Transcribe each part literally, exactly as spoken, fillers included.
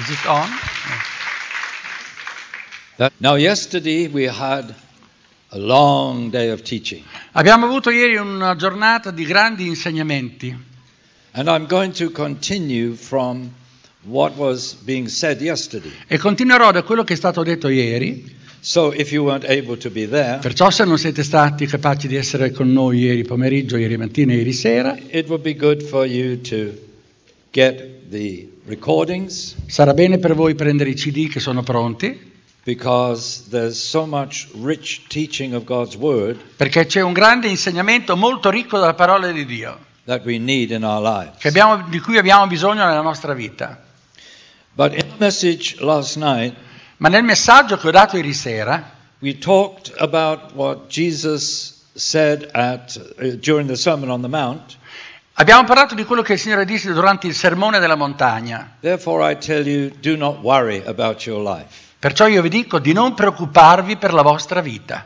Is it on? That, now yesterday we had a long day of teaching. Abbiamo avuto ieri una giornata di grandi insegnamenti. And I'm going to continue from what was being said yesterday. E continuerò da quello che è stato detto ieri. So if you weren't able to be there, Perciò se non siete stati capaci di essere con noi ieri pomeriggio, ieri mattina e ieri sera, it would be good for you to get the recordings, sarà bene per voi prendere i C D che sono pronti, because there's so much rich teaching of God's word perché c'è un grande insegnamento molto ricco della parola di Dio that we need in our lives. che abbiamo, di cui abbiamo bisogno nella nostra vita. But in the message last night, Ma nel messaggio che ho dato ieri sera we talked about what Jesus said at uh, during the Sermon on the Mount. abbiamo parlato di quello che il Signore disse durante il sermone della montagna. Therefore I tell you, do not worry about your life. Perciò io vi dico di non preoccuparvi per la vostra vita.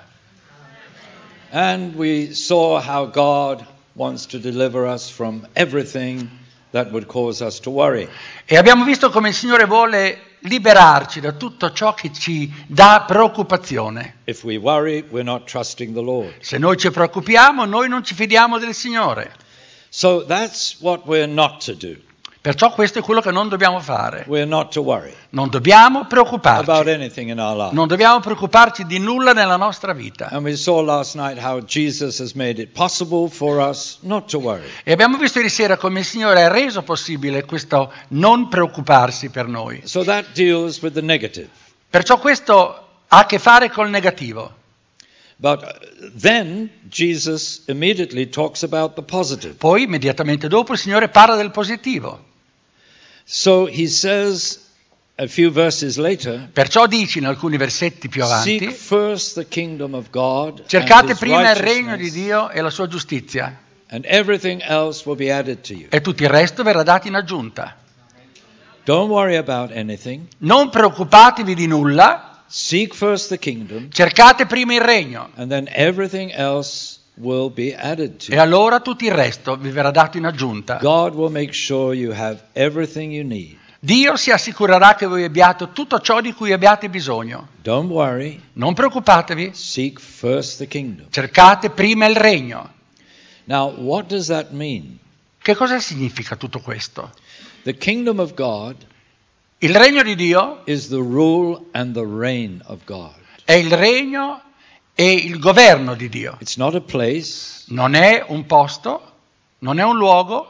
And we saw how God wants to deliver us from everything that would cause us to worry. E abbiamo visto come il Signore vuole liberarci da tutto ciò che ci dà preoccupazione. If we worry, we're not trusting the Lord. Se noi ci preoccupiamo, noi non ci fidiamo del Signore. So that's what we're not to do. Perciò questo è quello che non dobbiamo fare. We're not to worry Non dobbiamo about preoccuparci. anything in our life. Non dobbiamo preoccuparci di nulla nella nostra vita. And we saw last night how Jesus has made it possible for us not to worry. E abbiamo visto ieri sera come il Signore ha reso possibile questo non preoccuparsi per noi. So that deals with the negative. Perciò questo ha a che fare col negativo. But then Jesus immediately talks about the positive. Poi immediatamente dopo il Signore parla del positivo. So he says a few verses later, Perciò dice in alcuni versetti più seek avanti: first the kingdom of God cercate and his prima il regno di righteousness, Dio e la sua giustizia, and everything else will be added to you. e tutto il resto verrà dato in aggiunta. Don't worry about anything. Non preoccupatevi di nulla, Seek first the kingdom, cercate prima il regno, and then everything else will be added to e you. allora tutto il resto vi verrà dato in aggiunta. God will make sure you have everything you need. Dio si assicurerà che voi abbiate tutto ciò di cui abbiate bisogno. Don't worry. Non preoccupatevi, Seek first the kingdom. cercate prima il regno. Now, what does that mean? Che cosa significa tutto questo? The kingdom of God Il regno di Dio is the rule and the reign of God. è il regno e il governo di Dio. It's not a place, Non è un posto, non è un luogo,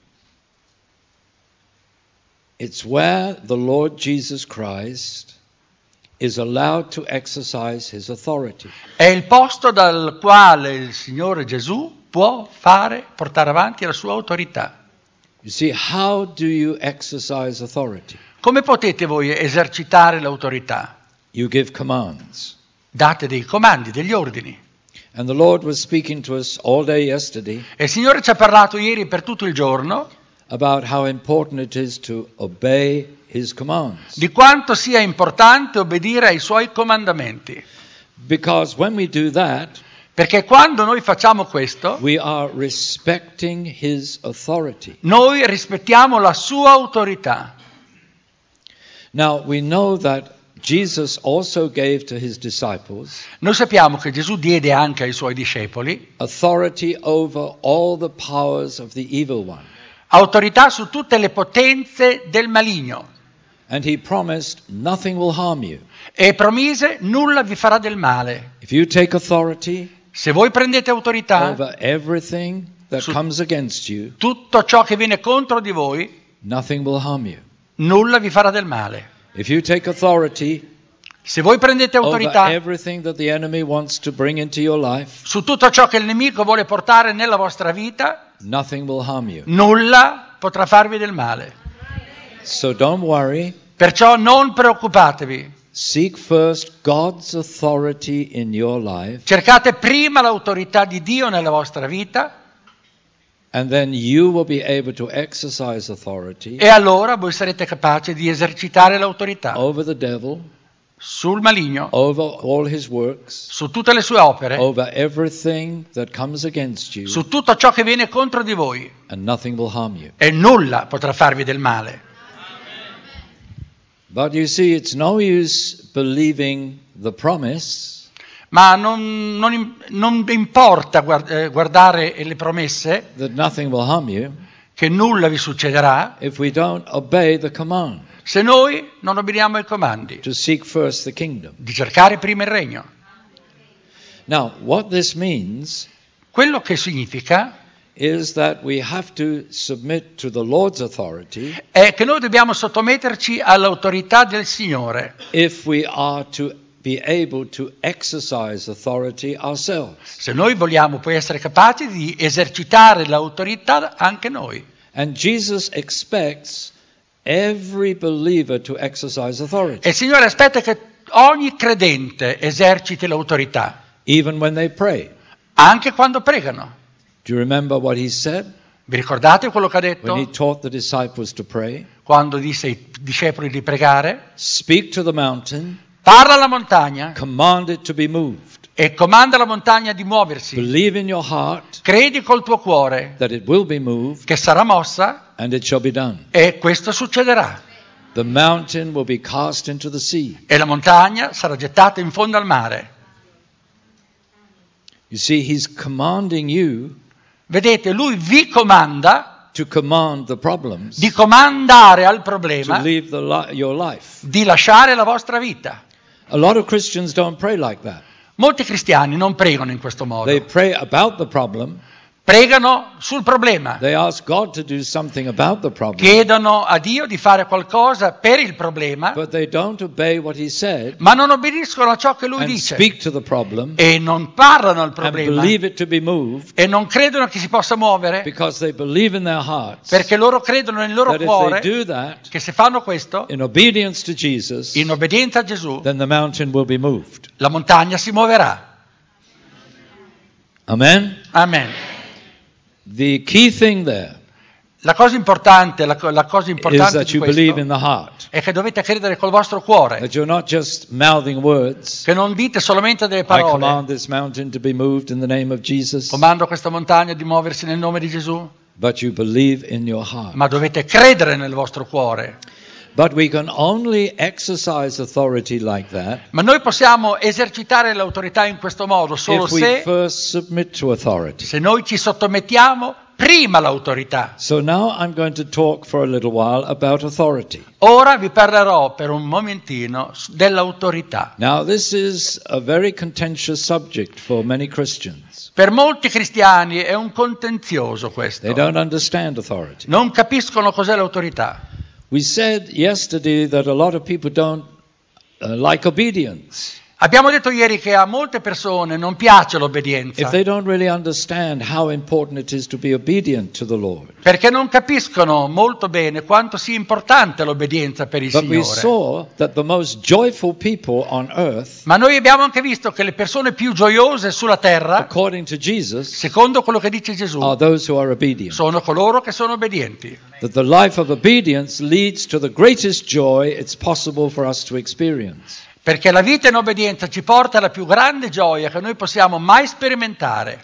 it's where the Lord Jesus Christ is allowed to exercise his authority. è il posto dal quale il Signore Gesù può fare, portare avanti la sua autorità. You see, how do you exercise authority? Come potete voi esercitare l'autorità? You give commands. Date dei comandi, degli ordini. And the Lord was speaking to us all day yesterday E il Signore ci ha parlato ieri per tutto il giorno about how important it is to obey his commands. di quanto sia importante obbedire ai Suoi comandamenti. Because when we do that, Perché quando noi facciamo questo, we are respecting his authority. noi rispettiamo la Sua autorità. Now, we know that Jesus also gave to his disciples Noi sappiamo che Gesù diede anche ai Suoi discepoli authority over all the powers of the evil one. autorità su tutte le potenze del maligno And he promised nothing will harm you. e promise nulla vi farà del male. If you take authority Se voi prendete autorità, over everything that Su- comes against you, tutto ciò che viene contro di voi, nothing will harm you. nulla vi farà del male. If you take authority Se voi prendete over autorità everything that the enemy wants to bring into your life, su tutto ciò che il nemico vuole portare nella vostra vita, nothing will harm you. nulla potrà farvi del male. So don't worry. Perciò non preoccupatevi. Seek first God's authority in your life, Cercate prima l'autorità di Dio nella vostra vita and then you will be able to exercise authority e allora voi sarete capaci di esercitare l'autorità over the devil, sul maligno, over all his works, su tutte le sue opere, over everything that comes against you, su tutto ciò che viene contro di voi, and nothing will harm you. e nulla potrà farvi del male. But you see, it's no use believing the promise Ma non, non- non importa guard- eh, guardare le promesse, that nothing will harm you che nulla vi succederà, if we don't obey the command se noi non obbediamo ai comandi to seek first the kingdom. di cercare prima il regno. Now, what this means Quello che significa is that we have to submit to the Lord's authority è che noi dobbiamo sottometterci all'autorità del Signore if we are to be able to exercise authority ourselves. se noi vogliamo poi essere capaci di esercitare l'autorità anche noi. And Jesus expects every believer to exercise authority, E il Signore aspetta che ogni credente eserciti l'autorità, even when they pray. anche quando pregano. Do you remember what he said Vi ricordate quello che ha when he detto taught the disciples to pray? quando disse ai discepoli di pregare? Speak to the mountain, Parla alla montagna command it to be moved. e comanda alla montagna di muoversi. Believe in your heart Credi col tuo cuore that it will be moved, che sarà mossa and it shall be done. e questo succederà. The mountain will be cast into the sea. E la montagna sarà gettata in fondo al mare. You see, he's commanding you Vedete, lui vi comanda to command the problems di comandare al to problema leave the li- your life. di lasciare la vostra vita. A lot of Christians don't pray like that. Molti cristiani non pregano in questo modo. They pray about the problem. Pregano sul problema. They ask God to do something about the problem. Chiedono a Dio di fare qualcosa per il problema, But they don't obey what he said ma non obbediscono a ciò che lui and dice. speak to the problem E non parlano al and problema believe it to be moved e non credono che si possa muovere because they believe in their hearts perché loro credono nel loro that if cuore they do that che se fanno questo, in obedience to Jesus, in obbedienza a Gesù, then the mountain will be moved. la montagna si muoverà. Amen? Amen. The key thing there La cosa importante, la, co- la cosa is importante that di you believe in questo the heart, è che dovete credere col vostro cuore, that you're not just mouthing words. che non dite solamente delle I parole. command this mountain to be moved in the name of Jesus, Comando questa montagna di muoversi nel nome di Gesù, but you believe in your heart. ma dovete credere nel vostro cuore. But we can only exercise authority like that Ma noi possiamo esercitare l'autorità in questo modo solo if we se, first submit to authority. se noi ci sottomettiamo prima all'autorità. So now I'm going to talk for a little while about authority. Ora vi parlerò per un momentino s- dell'autorità. Now this is a very contentious subject for many Christians. Per molti cristiani è un contenzioso questo. They don't understand authority. Non capiscono cos'è l'autorità. We said yesterday that a lot of people don't uh, like obedience. Abbiamo detto ieri che a molte persone non piace l'obbedienza If they don't really understand how important it is to be obedient to the Lord. perché non capiscono molto bene quanto sia importante l'obbedienza per il But we Signore. saw that the most joyful people on earth, Ma noi abbiamo anche visto che le persone più gioiose sulla terra, according to Jesus, secondo quello che dice Gesù, are those who are obedient. sono coloro che sono obbedienti. That the life of obedience leads to the greatest joy it's possible for us to experience. Perché la vita in obbedienza ci porta alla più grande gioia che noi possiamo mai sperimentare.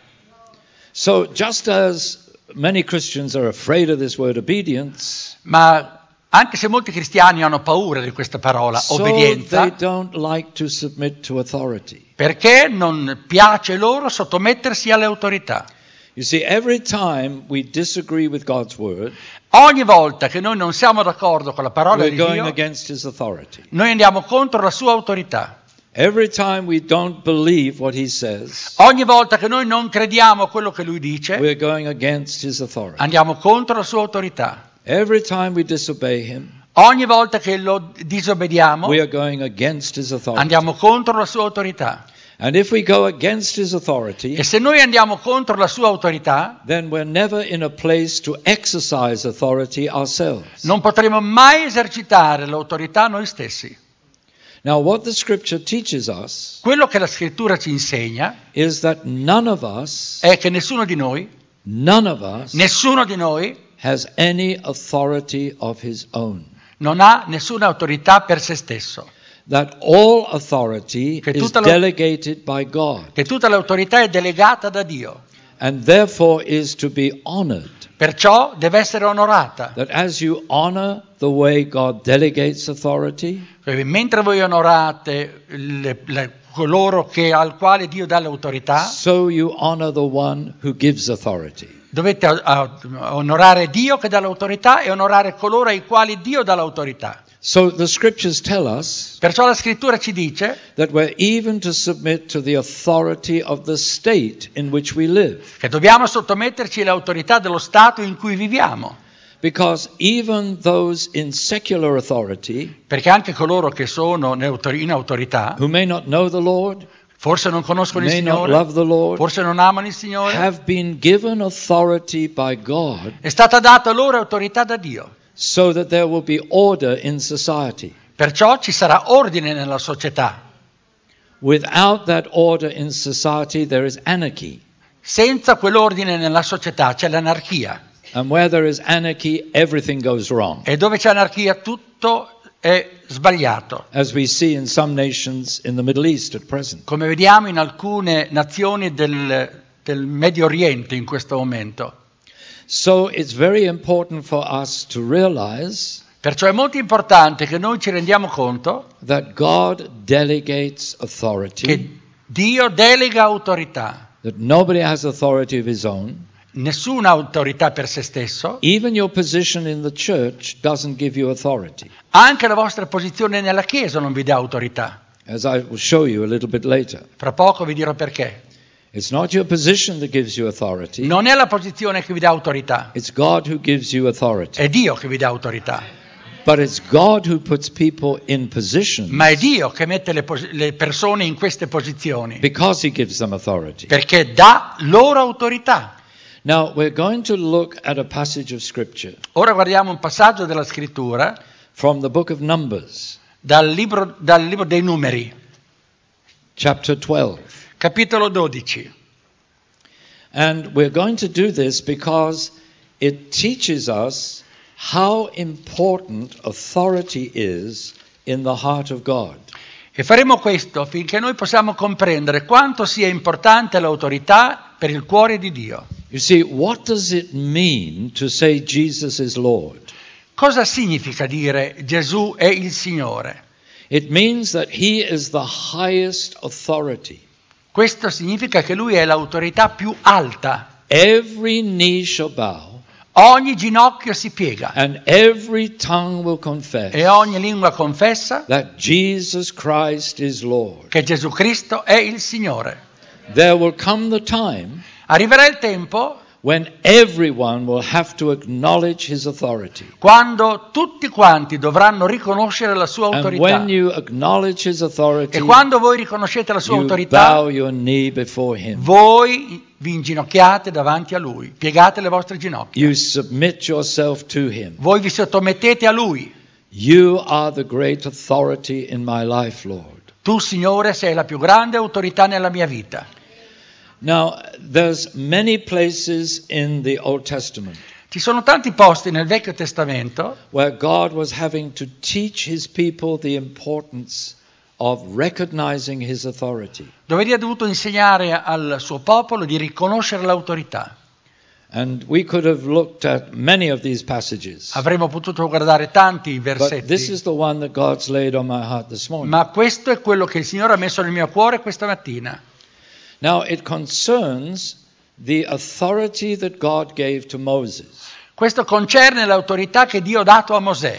So just as many Christians are afraid of this word obedience, Ma anche se molti cristiani hanno paura di questa parola, so obbedienza, they don't like to submit to authority. perché non piace loro sottomettersi alle autorità. You see, every time we disagree with God's word, Ogni volta che noi non siamo d'accordo con la parola we're di going Dio, against his authority. noi andiamo contro la sua autorità. Every time we don't believe what he says, Ogni volta che noi non crediamo a quello che lui dice, we're going against his authority. andiamo contro la sua autorità. Every time we disobey him, Ogni volta che lo disobbediamo, we are going against his authority. andiamo contro la sua autorità. And if we go against his authority, E se noi andiamo contro la sua autorità, then we're never in a place to exercise authority ourselves. non potremo mai esercitare l'autorità noi stessi. Now, what the scripture teaches us Quello che la scrittura ci insegna is that none of us, è che nessuno di noi, none of us nessuno di noi has any authority of his own. non ha nessuna autorità per se stesso. That all authority Che is tutta la- delegated by God. Che tutta l'autorità è delegata da Dio. and therefore is to be honored. Perciò deve essere onorata. That as you honor the way God delegates authority, Mentre voi onorate le, le, coloro che, al quale Dio dà l'autorità, so you honor the one who gives authority. dovete uh, onorare Dio che dà l'autorità e onorare coloro ai quali Dio dà l'autorità. So the scriptures tell us Perciò la scrittura ci dice that we're even to submit to the authority of the state in which we live. che dobbiamo sottometterci all'autorità dello Stato in cui viviamo. Because even those in secular authority, Perché anche coloro che sono in autorità, who may not know the Lord, forse non conoscono il may not Signore, love the Lord, forse non amano il Signore, have been given authority by God è stata data loro autorità da Dio. so that there will be order in society. Perciò ci sarà ordine nella società. Without that order in society, there is anarchy. Senza quell'ordine nella società c'è l'anarchia. And where there is anarchy, everything goes wrong. E dove c'è anarchia tutto è sbagliato. As we see in some nations in the Middle East at present. Come vediamo in alcune nazioni del, del Medio Oriente in questo momento. So it's very important for us to realize Perciò è molto importante che noi ci rendiamo conto that God delegates authority, che Dio delega autorità. that nobody has authority of his own. Nessuna autorità per se stesso. Even your position in the church doesn't give you authority. Anche la vostra posizione nella Chiesa non vi dà autorità. As I will show you a little bit later. Fra poco vi dirò perché. It's not your position that gives you authority. Non è la posizione che vi dà autorità. It's God who gives you authority. È Dio che vi dà autorità. But it's God who puts people in position Ma è Dio che mette le, pos- le persone in queste posizioni. because he gives them authority. Perché dà loro autorità. Now, we're going to look at a passage of scripture Ora guardiamo un passaggio della scrittura from the book of Numbers, dal libro, dal libro dei Numeri, chapter twelve. capitolo dodici. And we're going to do this because it teaches us how important authority is in the heart of God. E faremo questo finché noi possiamo comprendere quanto sia importante l'autorità per il cuore di Dio. You see, what does it mean to say Jesus is Lord? Cosa significa dire Gesù è il Signore? It means that he is the highest authority. Questo significa che Lui è l'autorità più alta. Every knee shall bow Ogni ginocchio si piega and every tongue will confess e ogni lingua confessa that Jesus Christ is Lord. che Gesù Cristo è il Signore. There will come the time Arriverà il tempo when everyone will have to acknowledge his authority. quando tutti quanti dovranno riconoscere la sua And autorità. when you acknowledge his authority, E quando voi riconoscete la sua you autorità, bow your knee before him. voi vi inginocchiate davanti a Lui, piegate le vostre ginocchia. You submit yourself to him. Voi vi sottomettete a Lui. You are the great authority in my life, Lord. Tu, Signore, sei la più grande autorità nella mia vita. Now, there's many places in the Old Testament Ci sono tanti posti nel Vecchio Testamento where God was having to teach his people the importance of recognizing his authority. dove Dio ha dovuto insegnare al suo popolo di riconoscere l'autorità. And we could have looked at many of these passages. Avremmo potuto guardare tanti But this versetti, is the one that God's laid on my heart this morning. ma questo è quello che il Signore ha messo nel mio cuore questa mattina. Now, it concerns the authority that God gave to Moses. Questo concerne l'autorità che Dio ha dato a Mosè.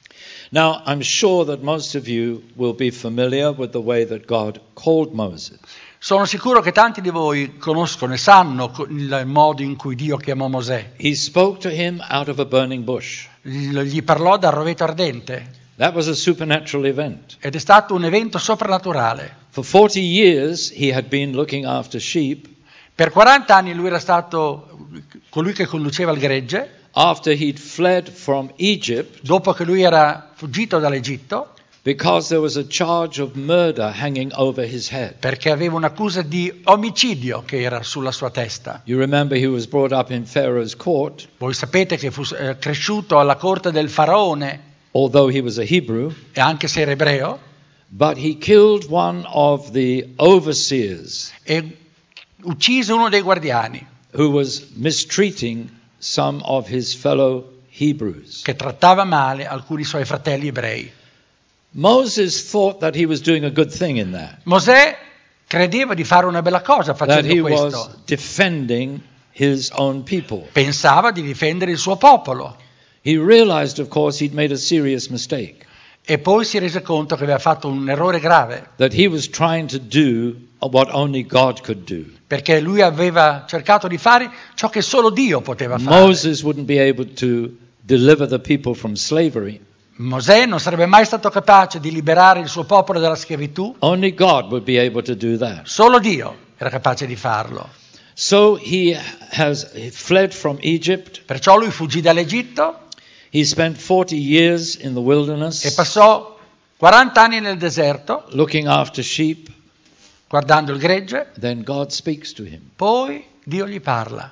Now, I'm sure that most of you will be familiar with the way that God called Moses. Sono sicuro che tanti di voi conoscono e sanno il modo in cui Dio chiamò Mosè. He spoke to him out of a burning bush. Gli parlò dal roveto ardente That was a supernatural event. ed è stato un evento soprannaturale. For forty years, he had been looking after sheep. Per quaranta anni lui era stato colui che conduceva il gregge. After he'd fled from Egypt, Dopo che lui era fuggito dall'Egitto, because there was a charge of murder hanging over his head. perché aveva un'accusa di omicidio che era sulla sua testa. You remember he was brought up in Pharaoh's court, Voi sapete che fu eh, cresciuto alla corte del faraone, although he was a Hebrew, e anche se era ebreo, but he killed one of the overseers e uccise uno dei guardiani. who was mistreating some of his fellow Hebrews. che trattava male alcuni suoi fratelli ebrei. Moses thought that he was doing a good thing in that, Mosè credeva di fare una bella cosa that facendo he questo. was defending his own people. Pensava di difendere il suo popolo He realized, of course, he'd made a serious mistake, e poi si rese conto che aveva fatto un errore grave, that he was trying to do what only God could do. perché lui aveva cercato di fare ciò che solo Dio poteva fare. Moses wouldn't be able to deliver the people from slavery. Mosè non sarebbe mai stato capace di liberare il suo popolo dalla schiavitù, Only God would be able to do that. solo Dio era capace di farlo. So he has he fled from Egypt. Perciò lui fuggì dall'Egitto He spent forty years in the e wilderness passò quaranta anni nel deserto looking after sheep. guardando il gregge. Then God speaks to him. Poi Dio gli parla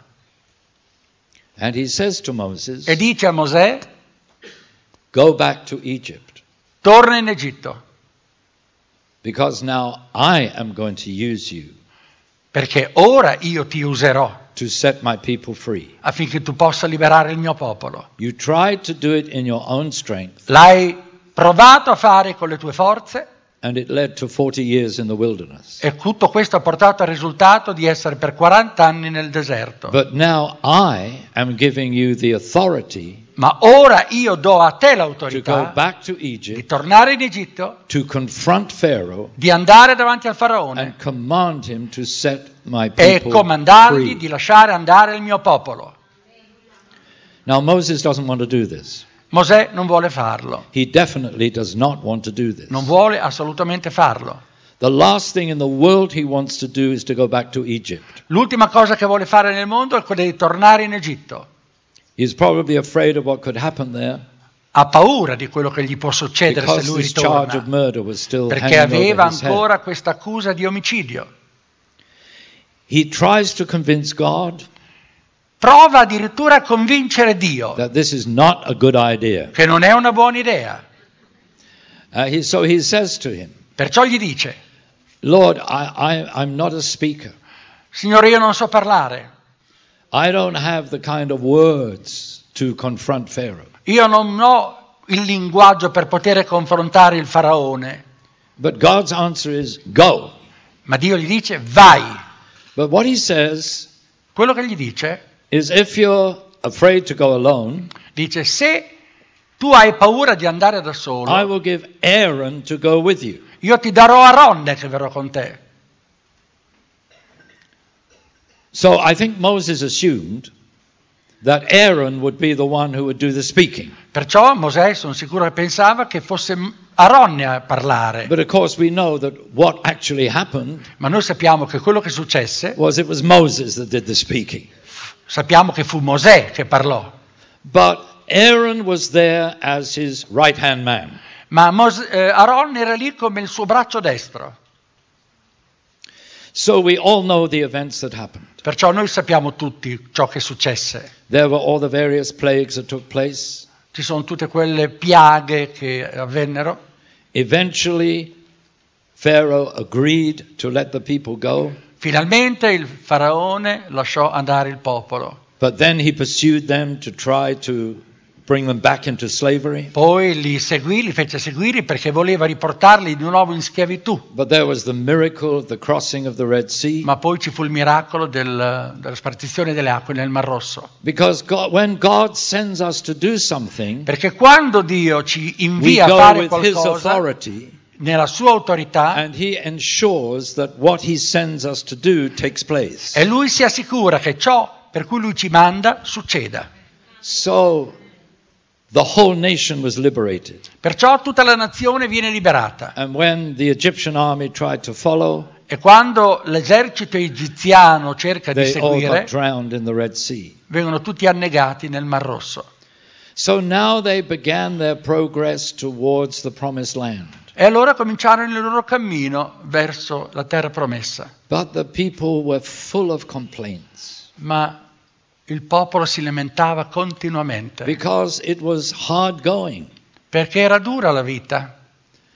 And he says to Moses, e dice a Mosè: go back to Egypt, torna in Egitto, because now I am going to use you perché ora io ti userò to set my people free. affinché tu possa liberare il mio popolo. You tried to do it in your own strength, L'hai provato a fare con le tue forze and it led to forty years in the wilderness. e tutto questo ha portato al risultato di essere per quaranta anni nel deserto. But now I am giving you the authority Ma ora io do a te to go l'autorità back to di Egypt, tornare in Egitto, to confront Pharaoh, di andare davanti al faraone and command him to set my e people comandargli free. di lasciare andare il mio popolo. Now Moses doesn't want to do this. Mosè non vuole farlo, He definitely does not want to do this. non vuole assolutamente farlo. The last thing in the world he wants to do is to go back to Egypt. L'ultima cosa che vuole fare nel mondo è quella di tornare in Egitto. He's probably afraid of what could happen there, Ha paura di quello che gli può succedere se because lui this charge of ritorna, murder was still perché hanging aveva over his head. ancora questa accusa di omicidio. He tries to convince God Prova addirittura a convincere Dio that this is not a good idea. che non è una buona idea. Uh, he, so he says to him, Perciò gli dice: Lord, I, I, I'm not a speaker. Signore, io non so parlare, I don't have the kind of words to confront Pharaoh. io non ho il linguaggio per poter confrontare il faraone. But God's answer is, go. Ma Dio gli dice: vai. But what he says Quello che gli dice, is, if you're afraid to go alone, dice: se tu hai paura di andare da I solo, will give Aaron to go with you. io ti darò Aronne che verrò con te. So I think Moses assumed that Aaron would be the one who would do the speaking. Perciò Mosè, sono sicuro che pensava che fosse Aronne a parlare. But of course we know that what actually happened Ma noi sappiamo che quello che successe, was it was Moses that did the speaking. sappiamo che fu Mosè che parlò. But Aaron was there as his right-hand man. Ma Mos- eh, Aronne era lì come il suo braccio destro. So we all know the events that happened. Perciò noi sappiamo tutti ciò che successe. There were all the various plagues that took place. Ci sono tutte quelle piaghe che avvennero. Eventually, Pharaoh agreed to let the people go, Finalmente il faraone lasciò andare il popolo. but then he pursued them to try to bring them back into slavery. Poi li seguì, li fece seguire perché voleva riportarli di nuovo in schiavitù. But there was the miracle of the crossing of the Red Sea. Ma poi ci fu il miracolo del- della spartizione delle acque nel Mar Rosso. Because God, when God sends us to do something, Perché quando Dio ci we invia a go fare with His qualcosa, authority, nella sua autorità, and He ensures that what He sends us to do takes place. e lui si assicura che ciò per cui lui ci manda succeda. So the whole nation was liberated. Perciò tutta la nazione viene liberata. And when the Egyptian army tried to follow, E quando l'esercito egiziano cerca di they all seguire, got drowned in the Red Sea. vengono tutti annegati nel Mar Rosso. So now they began their progress towards the promised land. E allora cominciarono il loro cammino verso la terra promessa. But the people were full of complaints Ma il popolo si lamentava continuamente, because it was hard going. perché era dura la vita.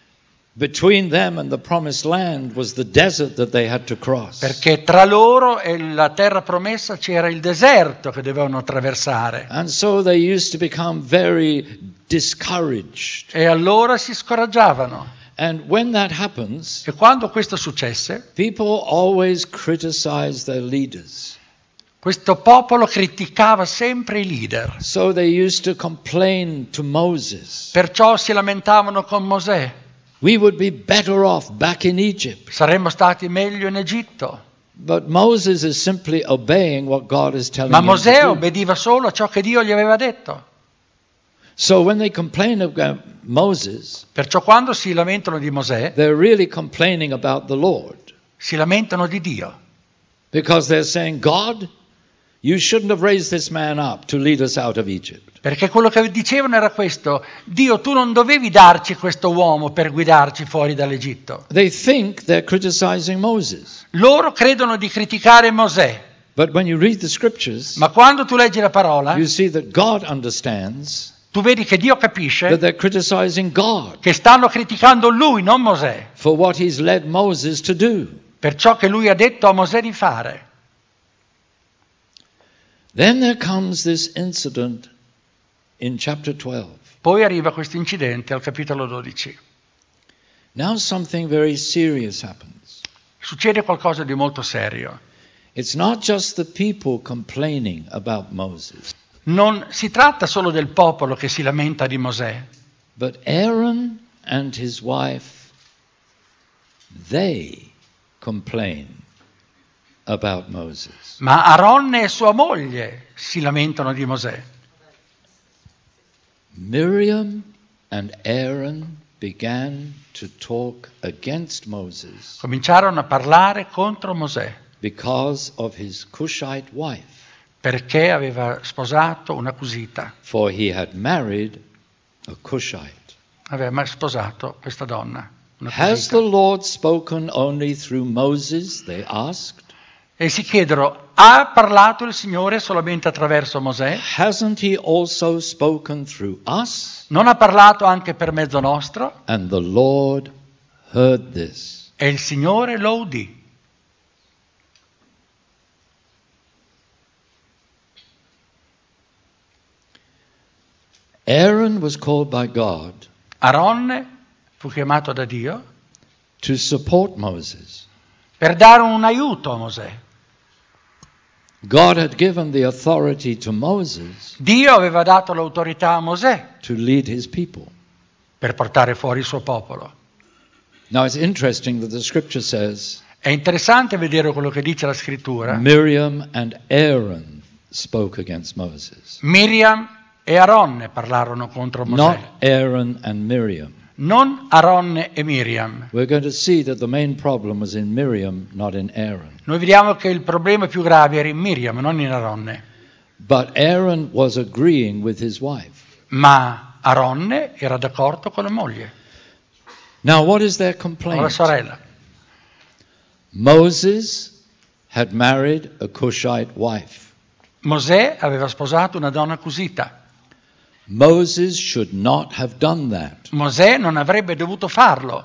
Between them and the promised land was the desert that they had to cross. Perché tra loro e la terra promessa c'era il deserto che dovevano attraversare. And so they used to become very discouraged. E allora si scoraggiavano. And when that happens, E quando questo successe, people always criticize their leaders. questo popolo criticava sempre i leader. So they used to complain to Moses. Perciò si lamentavano con Mosè. We would be better off back in Egypt. Saremmo stati meglio in Egitto. But Moses is simply obeying what God is telling Ma him Mosè to do. obbediva solo a ciò che Dio gli aveva detto. So when they complain about Moses, Perciò quando si lamentano di Mosè, they're really complaining about the Lord. si lamentano di Dio. Because they're saying, God, you shouldn't have raised this man up to lead us out of Egypt. Perché quello che dicevano era questo: Dio, tu non dovevi darci questo uomo per guidarci fuori dall'Egitto. They think they're criticizing Moses. Loro credono di criticare Mosè, But when you read the scriptures, ma quando tu leggi la parola, you see that God understands tu vedi che Dio that capisce they're criticizing God che stanno criticando lui, non Mosè, for what he's led Moses to do. per ciò che lui ha detto a Mosè di fare. Then there comes this incident in chapter twelve. Poi arriva questo incidente al capitolo dodici. Now something very serious happens. Succede qualcosa di molto serio. It's not just the people complaining about Moses, Non si tratta solo del popolo che si lamenta di Mosè, but Aaron and his wife, they complain about Moses. ma Aronne e sua moglie si lamentano di Mosè. Miriam and Aaron began to talk against Moses Cominciarono a parlare contro Mosè because of his Cushite wife, perché aveva sposato una cusita, for he had married a Cushite. aveva mai sposato questa donna, una Has cusita. the Lord spoken only through Moses? They asked. E si chiedono: ha parlato il Signore solamente attraverso Mosè? Hasn't he also spoken through us? Non ha parlato anche per mezzo nostro? And the Lord heard this. E il Signore lo udì. Aaron was called by God Aronne fu chiamato da Dio to support Moses. per dare un aiuto a Mosè. God had given the authority to Moses Dio aveva dato l'autorità a Mosè to lead his people. per portare fuori il suo popolo. Now it's interesting that the scripture says È interessante vedere quello che dice la scrittura. Miriam and Aaron spoke against Moses. Miriam e Aronne parlarono contro Mosè, Not Aaron and Miriam. non Aronne e Miriam. We're going to see that the main problem was in Miriam, not in Aaron. Noi vediamo che il problema più grave era in Miriam, non in Aronne. But Aaron was agreeing with his wife. Ma Aronne era d'accordo con la moglie, Now, what is their con la complaint? sorella. Moses had married a Cushite wife. Mosè aveva sposato una donna cusita. Moses should not have done that. Mosè non avrebbe dovuto farlo.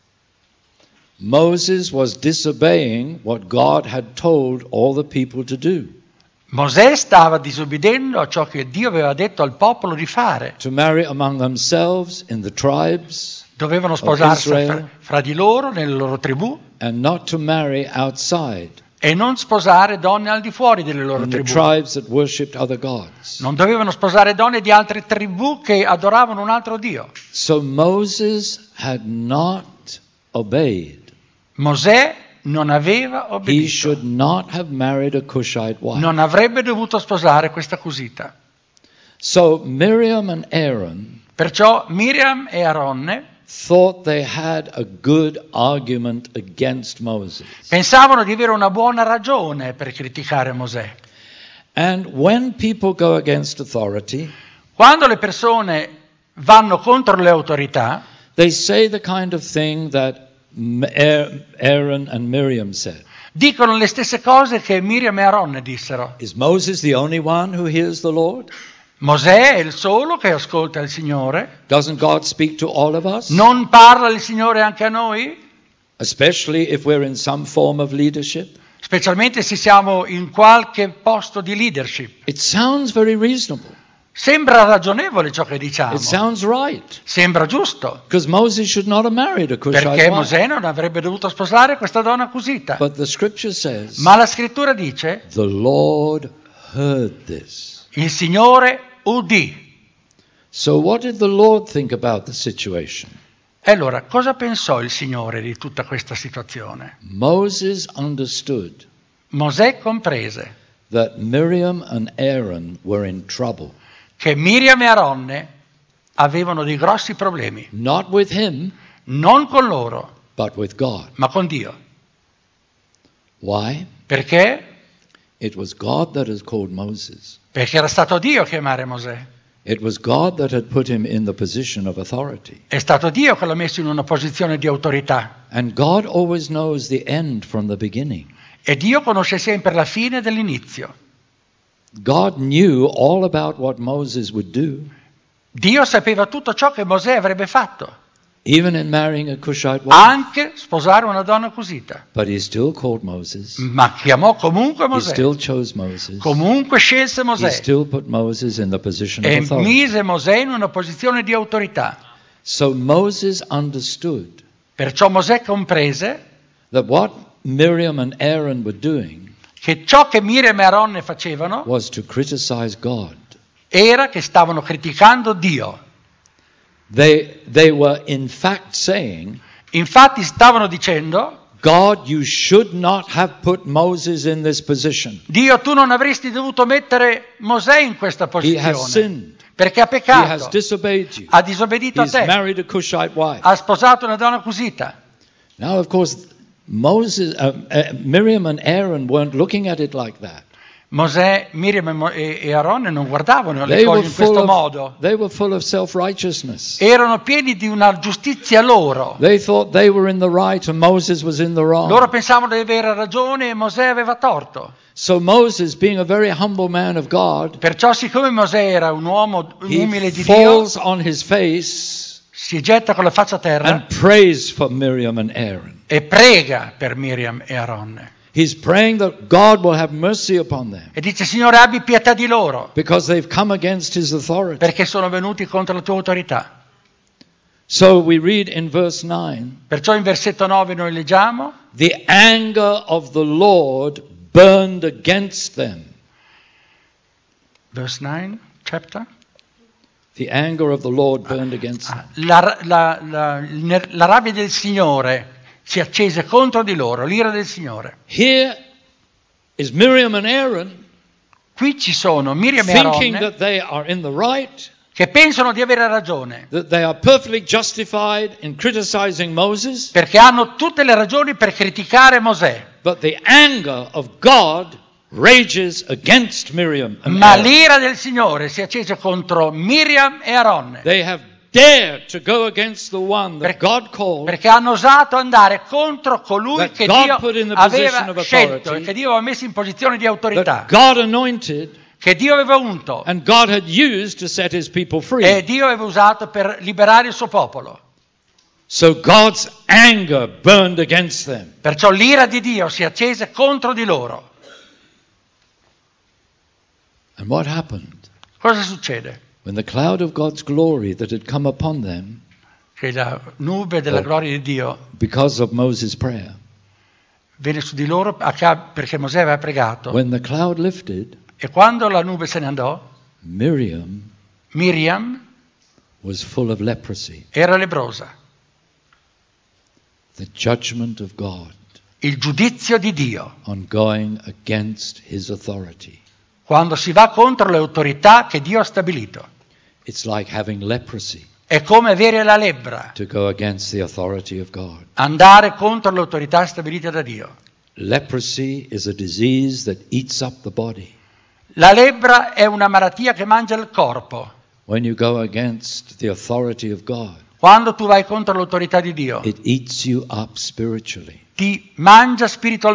Moses was disobeying what God had told all the people to do. Mosè stava disobbedendo a ciò che Dio aveva detto al popolo di fare. To marry among themselves in the tribes Dovevano sposarsi Israel. fra, fra di loro, nelle loro tribù, and not to marry outside e non sposare donne al di fuori delle loro in the tribù. tribes that worshipped other gods. Non dovevano sposare donne di altre tribù che adoravano un altro Dio. So Moses had not obeyed. Mosè non aveva He obbedito. should not have married a Cushite wife. Non avrebbe dovuto sposare questa cusita. So Miriam and Aaron Perciò Miriam e Aronne thought they had a good argument against Moses. pensavano di avere una buona ragione per criticare Mosè. And when people go against authority, Quando le persone vanno contro le autorità, they say the kind of thing that M- Aaron and Miriam said. dicono le stesse cose che Miriam e Aronne dissero. Is Moses the only one who hears the Lord? Mosè è il solo che ascolta il Signore. Doesn't God speak to all of us? Non parla il Signore anche a noi? Especially if we're in some form of leadership? Specialmente se siamo in qualche posto di leadership. It sounds very reasonable. Sembra ragionevole ciò che diciamo. It sounds right. Sembra giusto. Because Moses should not have married a Cushite Perché wife. Mosè non avrebbe dovuto sposare questa donna cusita. But the scripture says, Ma la scrittura dice, the Lord heard this. il Signore udì. So what did the Lord think about the situation? E allora, cosa pensò il Signore di tutta questa situazione? Moses understood Mosè comprese that Miriam and Aaron were in trouble. che Miriam e Aronne avevano dei grossi problemi, Not with him, non con loro, but with God. ma con Dio. Why? Perché? It was God that has called Moses. Perché era stato Dio a chiamare Mosè. It was God that had put him in the position of authority. È stato Dio che l'ha messo in una posizione di autorità. And God always knows the end from the beginning. E Dio conosce sempre la fine dell'inizio. God knew all about what Moses would do, Dio sapeva tutto ciò che Mosè avrebbe fatto, even in marrying a Cushite wife. anche sposare una donna cusita. But he still called Moses. Ma chiamò comunque He Mosè, still chose Moses. comunque scelse He Mosè still put Moses in the position of e authority. mise Mosè in una posizione di autorità. So Moses understood Perciò Mosè comprese that what Miriam and Aaron were doing che ciò che Miriam e Aronne facevano was to criticize God. era che stavano criticando Dio. They, they were in fact saying, Infatti stavano dicendo, God, you should not have put Moses in this position. Dio, tu non avresti dovuto mettere Mosè in questa He has posizione, sinned. perché ha He has peccato, disobeyed you. ha disobbedito a He's te, married a Cushite wife. ha sposato una donna cusita. Now, of course, Moses, uh, uh, Miriam and Aaron weren't looking at it like that. Mosè, Miriam e Mo- e e Aronne non guardavano le They cose were in questo full modo. of, they were full of self-righteousness. Erano pieni di una giustizia loro. They thought they were in the right and Moses was in the wrong. Loro pensavano di avere ragione e Mosè aveva torto. So Moses, being a very humble man of God, Perciò, siccome Mosè era un uomo he umile di Dio, falls on his face si getta con la faccia a terra and prays for Miriam and Aaron. e prega per Miriam e Aronne. He's praying that God will have mercy upon them E dice, Signore, abbi pietà di loro, because they've come against his authority. perché sono venuti contro la tua autorità. So we read in verse nine, Perciò in versetto nove noi leggiamo, the anger of the Lord burned against them. verse nine, chapter. The anger of the Lord burned against them. Ah, La, la, la, la rabbia del Signore si accese contro di loro, l'ira del Signore. Here is Miriam and Aaron Qui ci sono Miriam e thinking Aronne that they are in the right, che pensano di avere ragione, that they are perfectly justified in criticizing Moses, perché hanno tutte le ragioni per criticare Mosè. but the anger of God rages against Miriam and Ma Aaron. l'ira del Signore si accese contro Miriam e Aronne, They have dared to go against the one that Per- God called, perché hanno osato andare contro colui That che God Dio put in the position aveva of scelto authority, e che Dio aveva messo in posizione di autorità, that God anointed, che Dio aveva unto and God had used to set his people free. e Dio aveva usato per liberare il suo popolo. So God's anger burned against them. Perciò l'ira di Dio si accese contro di loro. And what happened? Cosa succede? When the cloud of God's glory that had come upon them Che la nube della Oh. gloria di Dio because of Moses' prayer, venne su di loro a ca- perché Mosè aveva pregato. when the cloud lifted, E quando la nube se ne andò, Miriam Miriam was full of leprosy. era lebbrosa. The judgment of God Il giudizio di Dio, on going against his authority. quando si va contro le autorità che Dio ha stabilito. It's like having leprosy È come avere la lebbra, to go against the authority of God. andare contro le autorità stabilite da Dio. Leprosy is a disease that eats up the body. La lebbra è una malattia che mangia il corpo. When you go against the authority of God, Quando tu vai contro l'autorità di Dio, it eats you up spiritually. ti mangia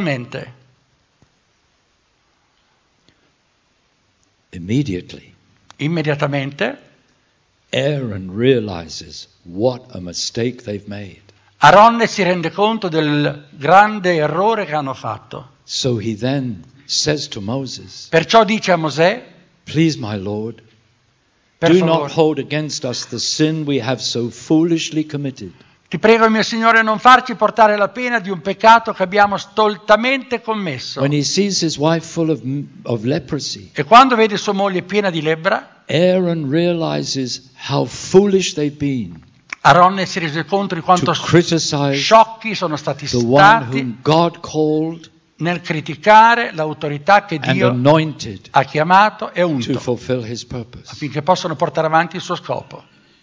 spiritualmente. Immediately, Immediatamente Aaron realizes what a mistake they've made. Aronne si rende conto del grande errore che hanno fatto. So he then says to Moses, Perciò dice a Mosè, please, my Lord, per do favore, not hold against us the sin we have so foolishly committed. ti prego, mio Signore, non farci portare la pena di un peccato che abbiamo stoltamente commesso. When he sees his wife full of, of leprosy, E quando vede sua moglie piena di lebbra, Aaron realizes how foolish they've been Aronne si rese conto di quanto to criticize sciocchi sono stati the one stati whom God called nel criticare l'autorità che and Dio anointed ha chiamato e to unto fulfill his purpose. affinché possano portare avanti il suo scopo.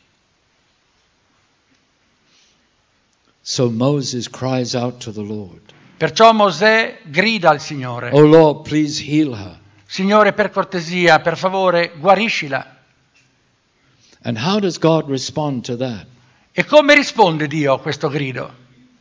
So Moses cries out to the Lord, Perciò Mosè grida al Signore, "Oh Lord, please heal her." Signore, per cortesia, per favore, guariscila. And how does God respond to that? E come risponde Dio a questo grido?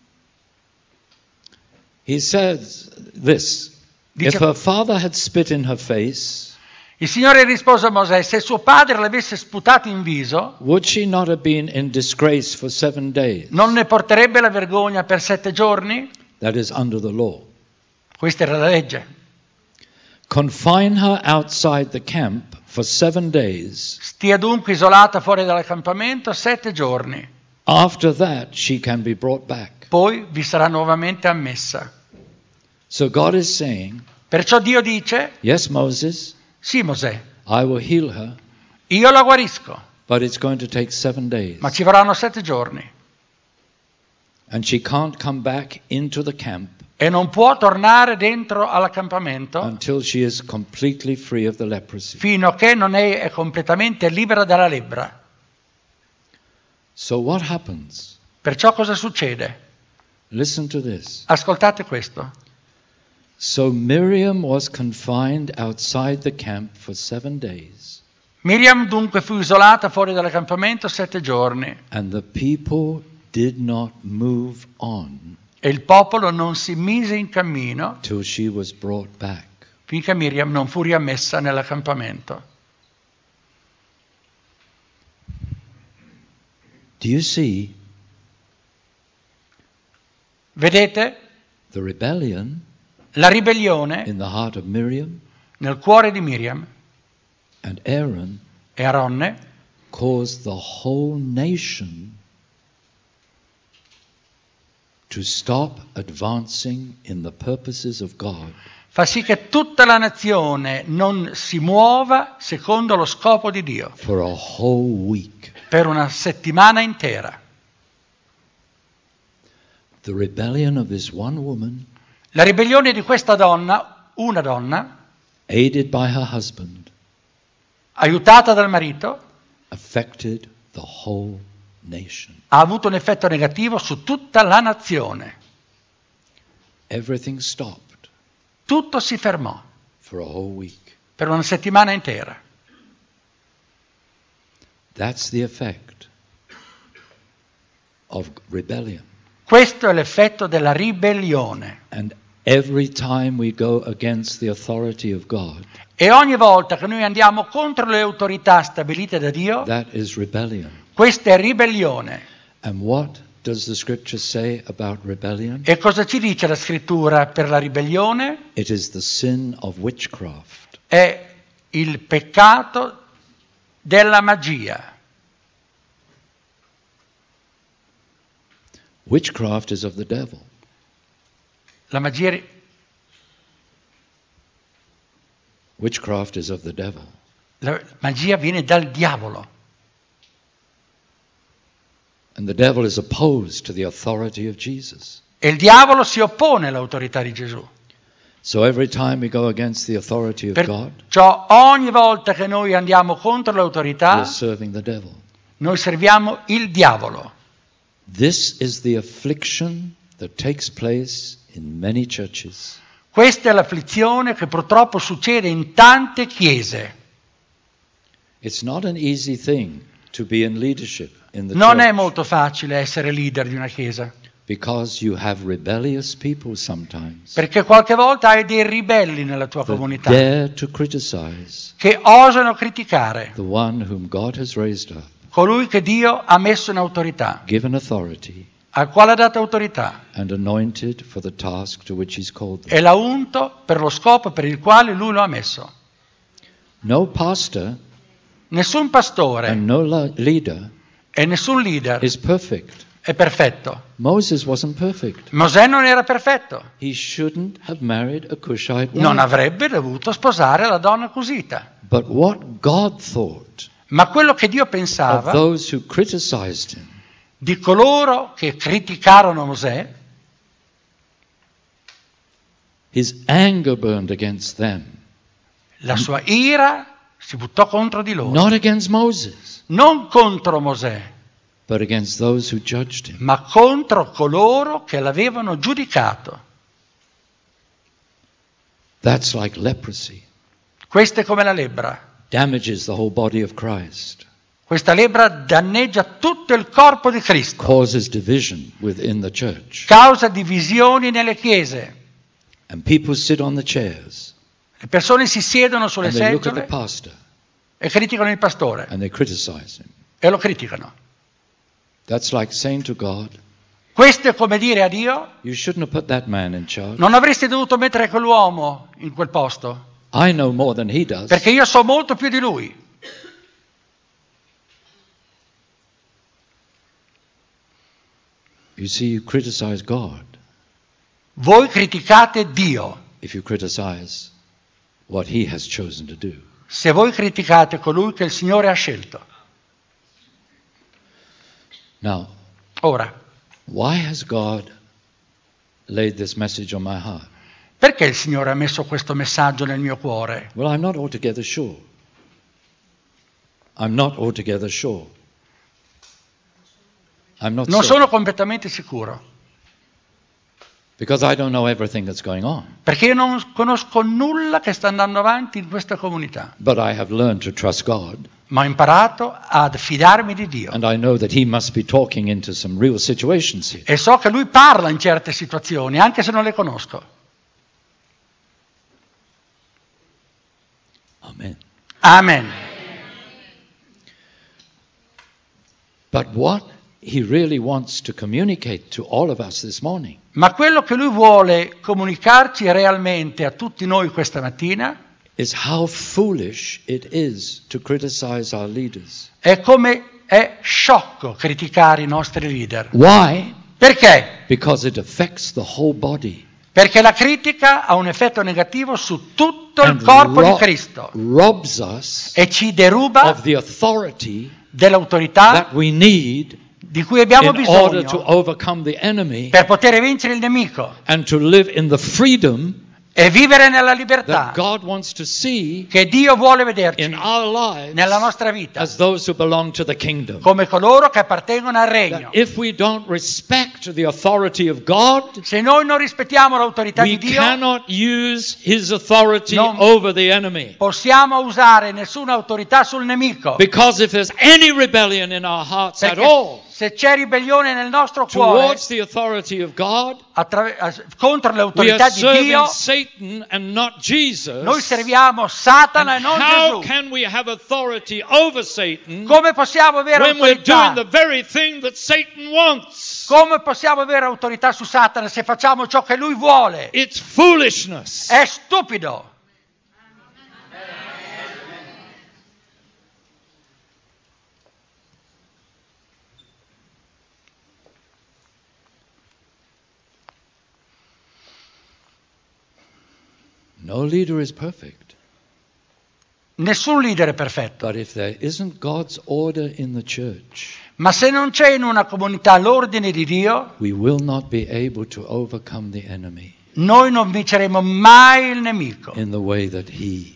He says this, Dice- if her father had spit in her face, Il Signore rispose a Mosè, se suo padre l'avesse sputato in viso, would she not have been in disgrace for seven days? non ne porterebbe la vergogna per sette giorni? That is under the law. Questa era la legge. Confine her outside the camp for seven days. Stia dunque isolata fuori dall'accampamento sette giorni. After that, she can be brought back. Poi vi sarà nuovamente ammessa. So God is saying, Perciò Dio dice, yes, Moses, sì Mosè, I will heal her, io la guarisco, but it's going to take seven days. ma ci vorranno sette giorni. And she can't come back into the camp E non può tornare dentro all'accampamento until she is completely free of the leprosy. fino a che non è, è completamente libera dalla lebbra. So what happens? Perciò cosa succede? Listen to this. Ascoltate questo. So Miriam was confined outside the camp for seven days, Miriam dunque fu isolata fuori dall'accampamento sette giorni and the people did not move on e il popolo non si mise in cammino till she was brought back. finché Miriam non fu riammessa nell'accampamento. Do you see Vedete? the rebellion La ribellione in the heart of Miriam nel cuore di Miriam and Aaron e Aronne caused the whole nation to stop advancing in the purposes of God fa sì che tutta la nazione non si muova secondo lo scopo di Dio for a whole week. per una settimana intera. The rebellion of this one woman, La ribellione di questa donna, una donna, aided by her husband, aiutata dal marito, affected the whole nation. ha avuto un effetto negativo su tutta la nazione. Everything stopped Tutto si fermò for a whole week. per una settimana intera. That's the effect of rebellion. Questo è l'effetto della ribellione. And every time we go against the authority of God, E ogni volta che noi andiamo contro le autorità stabilite da Dio, that is rebellion. questa è ribellione. And what does the scripture say about rebellion? E cosa ci dice la scrittura per la ribellione? It is the sin of witchcraft. È il peccato della magia. Witchcraft is of the devil. La magia, Witchcraft is of the devil. la magia viene dal diavolo. And the devil is opposed to the authority of Jesus. E il diavolo si oppone all'autorità di Gesù. So every time we go against the authority of God, Perciò ogni volta che noi andiamo contro we're l'autorità, serving the devil. noi serviamo il diavolo. This is the affliction that takes place in many churches. Questa è l'afflizione che purtroppo succede in tante chiese. It's not an easy thing to be in leadership in the Non è church, molto facile essere leader di una chiesa, Because you have rebellious people sometimes Perché qualche volta hai dei ribelli nella tua that comunità dare to criticize che osano criticare the one whom God has raised up, colui che Dio ha messo in autorità, given authority, al quale ha dato autorità and anointed for the task to which he's called them. e l'ha unto per lo scopo per il quale lui lo ha messo. No pastor Nessun pastore and no la- leader e nessun leader is perfect. è perfetto. Moses wasn't perfect. Mosè non era perfetto, He shouldn't have married a Cushite non wife. avrebbe dovuto sposare la donna cusita. But what God thought Ma quello che Dio of pensava those who criticized him di coloro che criticarono Mosè, his anger burned against them, la sua ira si buttò contro di loro, not against Moses, non contro Mosè, but against those who judged him. ma contro coloro che l'avevano giudicato. That's like leprosy. Questo è come la lebbra. Damages the whole body of Christ, Questa lebbra danneggia tutto il corpo di Cristo, causes division within the church. causa divisioni nelle chiese. And people sit on the chairs Le persone si siedono sulle and they look at the seggiole pastor e criticano il pastore and they criticize him. e lo criticano. That's like saying to God, Questo è come dire a Dio: you shouldn't have put that man in charge. non avresti dovuto mettere quell'uomo in quel posto, I know more than he does. perché io so molto più di lui. You see, you criticize God Voi criticate Dio if you criticize what he has chosen to do. se voi criticate colui che il Signore ha scelto. Now, Ora, why has God laid this message on my heart? perché il Signore ha messo questo messaggio nel mio cuore? Well, I'm not altogether sure. I'm not altogether sure. I'm not Non certain, sono completamente sicuro, because I don't know everything that's going on. perché io non conosco nulla che sta andando avanti in questa comunità, But I have learned to trust God, ma ho imparato ad fidarmi di Dio. and I know that he must be talking into some real situations here. E so che Lui parla in certe situazioni, anche se non le conosco. Amen. Amen. But what he really wants to communicate to all of us this morning Ma quello che Lui vuole comunicarci realmente a tutti noi questa mattina is how foolish it is to criticize our leaders. è come è sciocco criticare i nostri leader. Why? Perché? Because it affects the whole body. Perché la critica ha un effetto negativo su tutto il And corpo ro- di Cristo robs us e ci deruba of the authority dell'autorità that we need di cui abbiamo in order to bisogno overcome the enemy per poter vincere il nemico and to live in the freedom e vivere nella that libertà God wants to see che Dio vuole vederci in our lives nella nostra vita as those who belong to the kingdom. come coloro che appartengono al regno. That if we don't respect the authority of God, Se noi non rispettiamo l'autorità we di Dio, cannot use his authority Non- over the enemy. possiamo usare nessuna autorità sul nemico. Because if there's any rebellion in our hearts at Perché all se c'è ribellione nel nostro cuore towards the authority of God, attraver- contro we l'autorità are di serving Dio, Satan and not Jesus. noi serviamo Satana e And non how Gesù. can we have authority over Satan Come possiamo avere when we're doing autorità? the very thing that Satan wants? Come possiamo avere autorità su Satana se facciamo ciò che lui vuole? It's foolishness. È stupido. No leader is perfect. Nessun leader è perfetto, But if there isn't God's order in the church, ma se non c'è in una comunità l'ordine di Dio, we will not be able to overcome the enemy noi non vinceremo mai il nemico in the way that he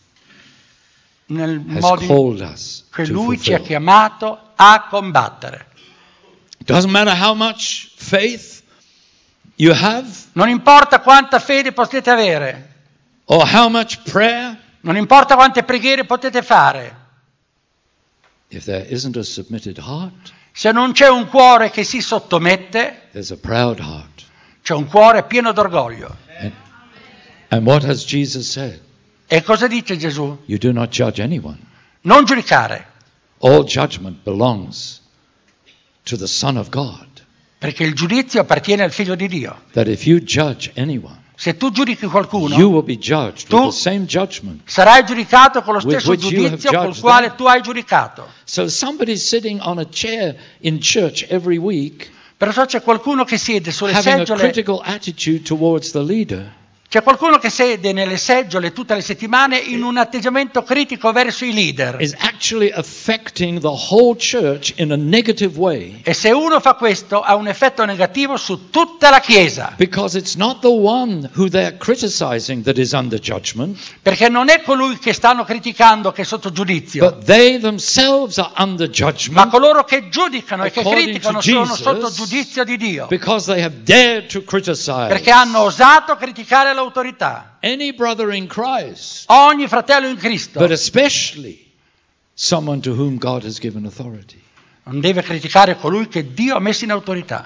nel has modo in called us che to lui ci ha fulfill. chiamato a combattere. It doesn't matter how much faith you have Non importa quanta fede potete avere, or how much prayer, non importa quante preghiere potete fare, if there isn't a submitted heart, Se non c'è un cuore che si sottomette, there's a proud heart. c'è un cuore pieno d'orgoglio. And, and what has Jesus said? E cosa dice Gesù? You do not judge anyone. Non giudicare, All judgment belongs to the Son of God. perché il giudizio appartiene al Figlio di Dio. That if you judge anyone, Se tu giudichi qualcuno, you will be judged Tu- with the same judgment. sarai giudicato con lo With stesso which you have giudizio col judged quale them. tu hai giudicato. So somebody sitting on a chair in church every week, Perciò c'è qualcuno che siede sulle having a seggiole, critical attitude towards the leader, c'è qualcuno che siede nelle seggiole tutte le settimane in un atteggiamento critico verso i leader. is actually affecting the whole church in a negative way. E se uno fa questo ha un effetto negativo su tutta la Chiesa, Because it's not the one who they're criticizing that is under judgment, perché non è colui che stanno criticando che è sotto giudizio, but they themselves are under ma judgment coloro che giudicano e che According criticano to sono Jesus, sotto giudizio di Dio, because they have dared to criticize perché hanno osato criticare l'autorità. any brother in Christ, Ogni fratello in Cristo but especially someone to whom God has given authority. non deve criticare colui che Dio ha messo in autorità.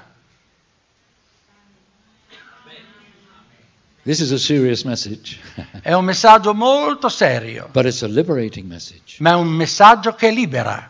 This is a serious message, È un messaggio molto serio, but it's a liberating message. ma è un messaggio che libera.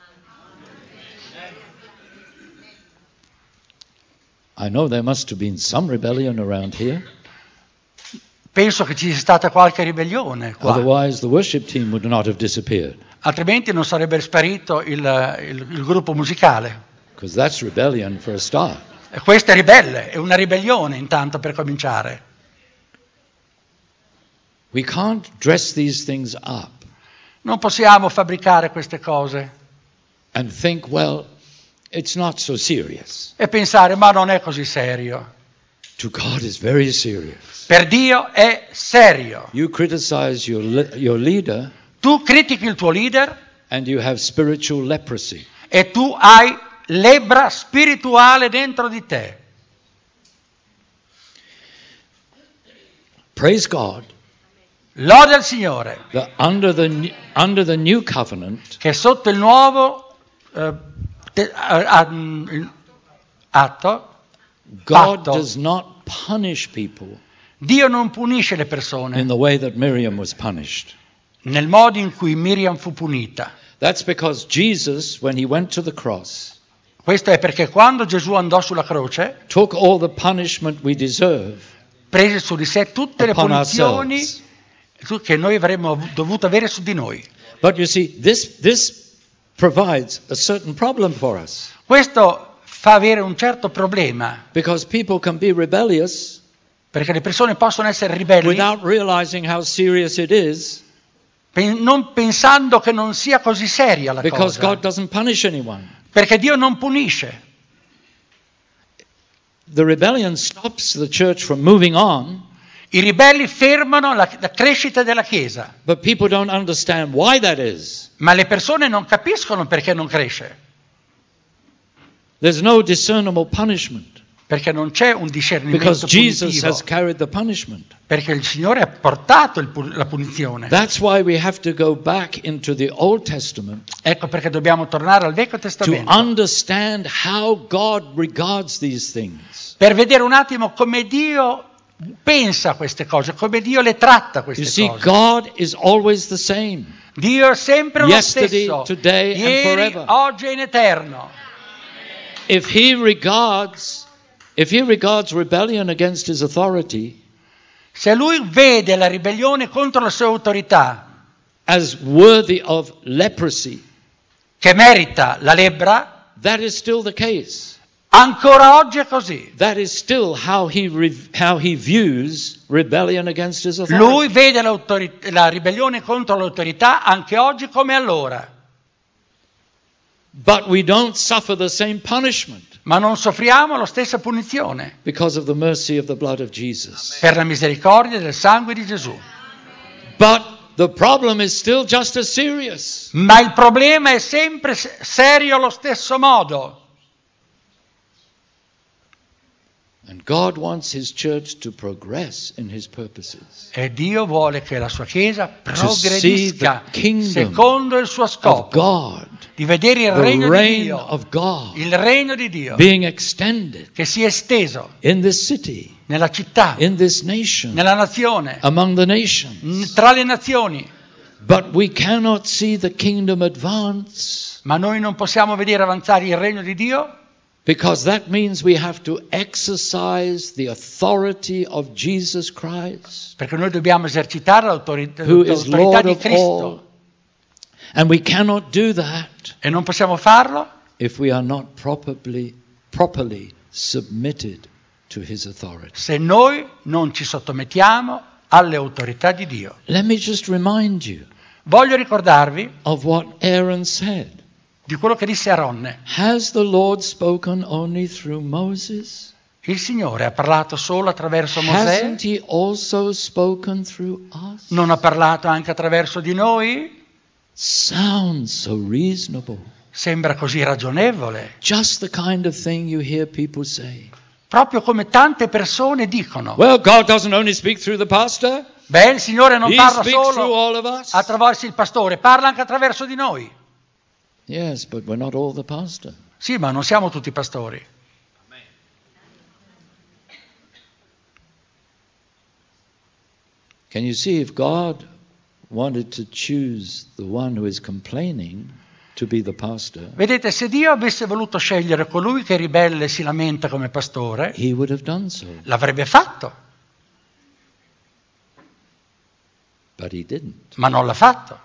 I know there must have been some rebellion around here, Penso che ci sia stata qualche ribellione qua, otherwise the worship team would not have disappeared, altrimenti non sarebbe sparito il, il- il gruppo musicale. because that's rebellion for a start. E questo è ribelle, è una ribellione intanto per cominciare. We can't dress these things up Non possiamo fabbricare queste cose and think, well, it's not so serious. e pensare ma non è così serio. To God it's very serious. Per Dio è serio. You criticize your, le- your leader Tu critichi il tuo leader and you have spiritual leprosy. e tu hai lebbra spirituale dentro di te. Praise God Lode al Signore that under the, n- under the new covenant, che sotto il nuovo eh, te- a- a- il atto God Patto. does not punish people Dio non punisce le persone in the way that Miriam was punished. nel modo in cui Miriam fu punita. That's because Jesus, when he went to the cross, Questo è perché quando Gesù andò sulla croce took all the punishment we deserve prese su di sé tutte le upon punizioni ourselves. che noi avremmo dovuto avere su di noi. But you see, this, this provides a certain problem for us, Questo fa avere un certo problema, because people can be rebellious perché le persone possono essere ribelli without realizing how serious it is, pen- non pensando che non sia così seria la because cosa, God doesn't punish anyone. perché Dio non punisce. The rebellion stops the church from moving on, I ribelli fermano la, la crescita della Chiesa, but people don't understand why that is. ma le persone non capiscono perché non cresce, There's no discernible punishment, perché non c'è un discernimento because Jesus punitivo, has carried the punishment. perché il Signore ha portato il pu- la punizione. That's why we have to go back into the Old Testament Ecco perché dobbiamo tornare al Vecchio to Testamento understand how God regards these things. per vedere un attimo come Dio pensa a queste cose, come Dio le tratta You queste see, cose. God is always the same. Dio è sempre lo Yesterday, stesso, today, and ieri, forever. oggi e in eterno. If he regards, if he regards rebellion against his authority Se lui vede la ribellione contro la sua autorità as worthy of leprosy, che merita la lebbra, that is still the case. ancora oggi è così. That is still how he re- how he views rebellion against his authority. Lui vede l'autori- la ribellione contro l'autorità anche oggi come allora, But we don't suffer the same punishment ma non soffriamo la stessa punizione because of the mercy of the blood of Jesus. per la misericordia del sangue di Gesù. But the problem is still just as serious. Ma il problema è sempre se- serio allo stesso modo. And God wants his church to progress in his purposes. E Dio vuole che la sua Chiesa To see progredisca the kingdom secondo il suo of scopo, God, di vedere il the regno di reign Dio, of God il regno di Dio being extended che si è esteso in this city, nella città, in this nation, nella nazione, among the nations. n- tra le nazioni. But we cannot see the kingdom advance Ma noi non possiamo vedere avanzare il regno di Dio, because that means we have to exercise the authority of Jesus Christ, perché noi dobbiamo esercitare l'autori- who is l'autorità Lord di of Cristo. all. And we cannot do that E non possiamo farlo if we are not properly, properly submitted to his authority. se noi non ci sottomettiamo alle autorità di Dio. Let me just remind you Voglio ricordarvi of what Aaron said. di quello che disse Aronne. Has the Lord spoken only through Moses? Il Signore ha parlato solo attraverso Mosè? Hasn't he also spoken through us? Non ha parlato anche attraverso di noi? Sounds so reasonable. Sembra così ragionevole, Just the kind of thing you hear people say. proprio come tante persone dicono. Well, God doesn't only speak through the pastor. Beh, il Signore non He parla speaks through solo all of us. attraverso il pastore, parla anche attraverso di noi. Yes, but we're not all the pastor. Sì, ma non siamo tutti pastori. Can you see if God wanted to choose the one who is complaining to be the pastor, Vedete, se Dio avesse voluto scegliere colui che è ribelle e si lamenta come pastore, he would have done so. l'avrebbe fatto, But he didn't. ma non l'ha fatto.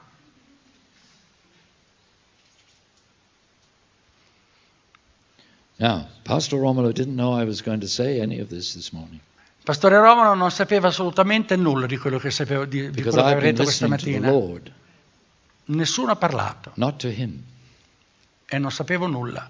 Now, Pastor Romolo didn't know I was going to say any of this this morning Pastore Romano non sapeva assolutamente nulla di quello che sapevo di, di because quello che I've avevo been detto questa listening to the mattina. Lord, Nessuno ha parlato not to him. e non sapevo nulla,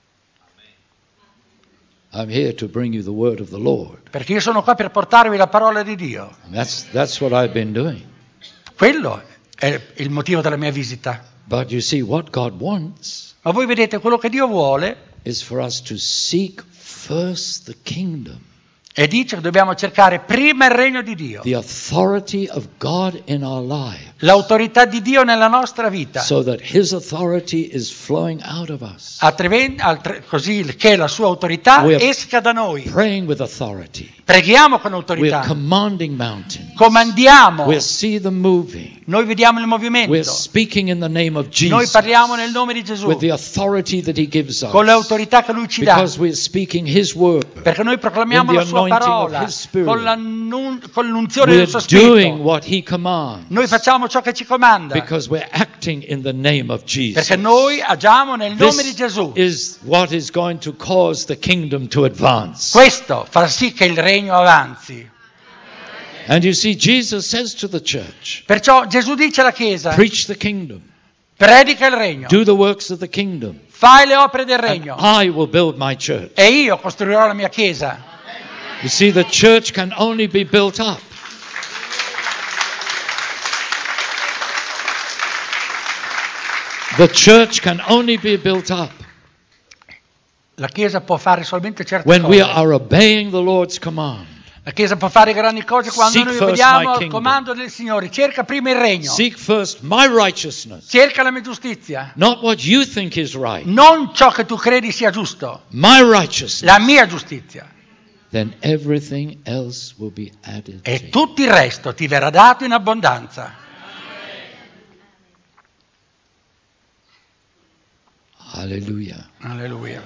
I'm here to bring you the word of the Lord. perché io sono qua per portarvi la parola di Dio. And that's that's what I've been doing. Quello è il motivo della mia visita. But you see, what God wants Ma voi vedete, quello che Dio vuole is for us to seek first the kingdom, e dice che dobbiamo cercare prima il regno di Dio, the authority of God in our lives, l'autorità di Dio nella nostra vita, so that his authority is flowing out of us. Attraven- altre- così che la sua autorità We are esca da noi. Praying with authority. Preghiamo con We're autorità, commanding mountains. comandiamo, We see them moving. noi vediamo il We're movimento, speaking in the name of noi Jesus parliamo nel nome di Gesù, with the authority that he gives us, con l'autorità che Lui ci dà, because we're speaking his word. perché noi proclamiamo in la the sua anointing of parola, His Spirit. con, l'annun- con l'unzione We're del suo doing Spirito. what he commands Noi facciamo ciò che ci comanda, because we're acting in the name of Jesus. perché noi agiamo nel nome di This Gesù. is what is going to cause the kingdom to advance. Questo fa sì che il regno avanzi. And you see, Jesus says to the church, Perciò Gesù dice alla Chiesa, preach the kingdom, predica il regno, do the works of the kingdom, fai le opere del and regno I will build my church. e io costruirò la mia Chiesa. You see, the church can only be built up The church can only be built up La Chiesa può fare solamente certe when we cose. are obeying the Lord's command. La Chiesa può fare grandi cose quando Seek noi first vediamo my il kingdom. comando del Signore. Cerca prima il regno, Seek first my righteousness, cerca la mia giustizia, not what you think is right, non ciò che tu credi sia giusto, my righteousness. la mia giustizia. Then everything else will be added to E you. tutto il resto ti verrà dato in abbondanza. Hallelujah. Alleluia.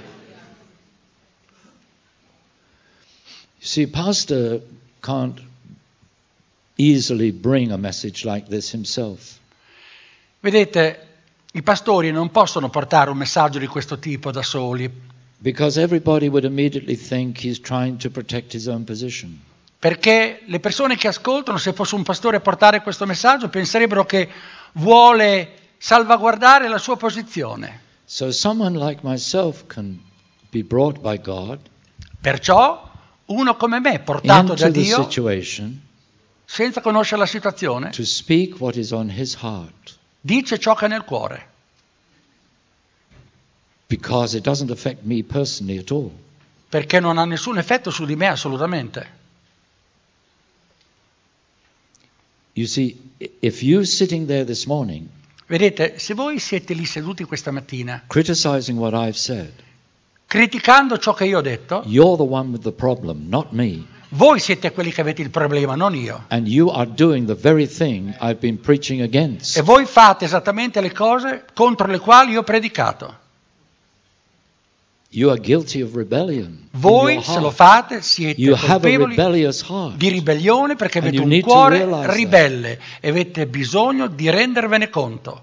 You see, pastor can't easily bring a message like this himself. Vedete, i pastori non possono portare un messaggio di questo tipo da soli, Because everybody would immediately think he's trying to protect his own position. perché le persone che ascoltano, se fosse un pastore a portare questo messaggio, penserebbero che vuole salvaguardare la sua posizione. So someone like myself can be brought by God Perciò uno come me, portato da into the Dio, situation senza conoscere la situazione, to speak what is on his heart, dice ciò che è nel cuore, because it doesn't affect me personally at all. Perché non ha nessun effetto su di me assolutamente. You see, if you sitting there this morning, Vedete, se voi siete lì seduti questa mattina, criticizing what I've said, criticando ciò che io ho detto, you're the one with the problem, not me. voi siete quelli che avete il problema, non io. And you are doing the very thing I've been preaching against. E voi fate esattamente le cose contro le quali io ho predicato. You are guilty of rebellion. in Voi, your se lo heart. fate, siete You have a colpevoli rebellious heart. di ribellione perché And avete you un need to cuore realize that. ribelle e avete bisogno di rendervene conto.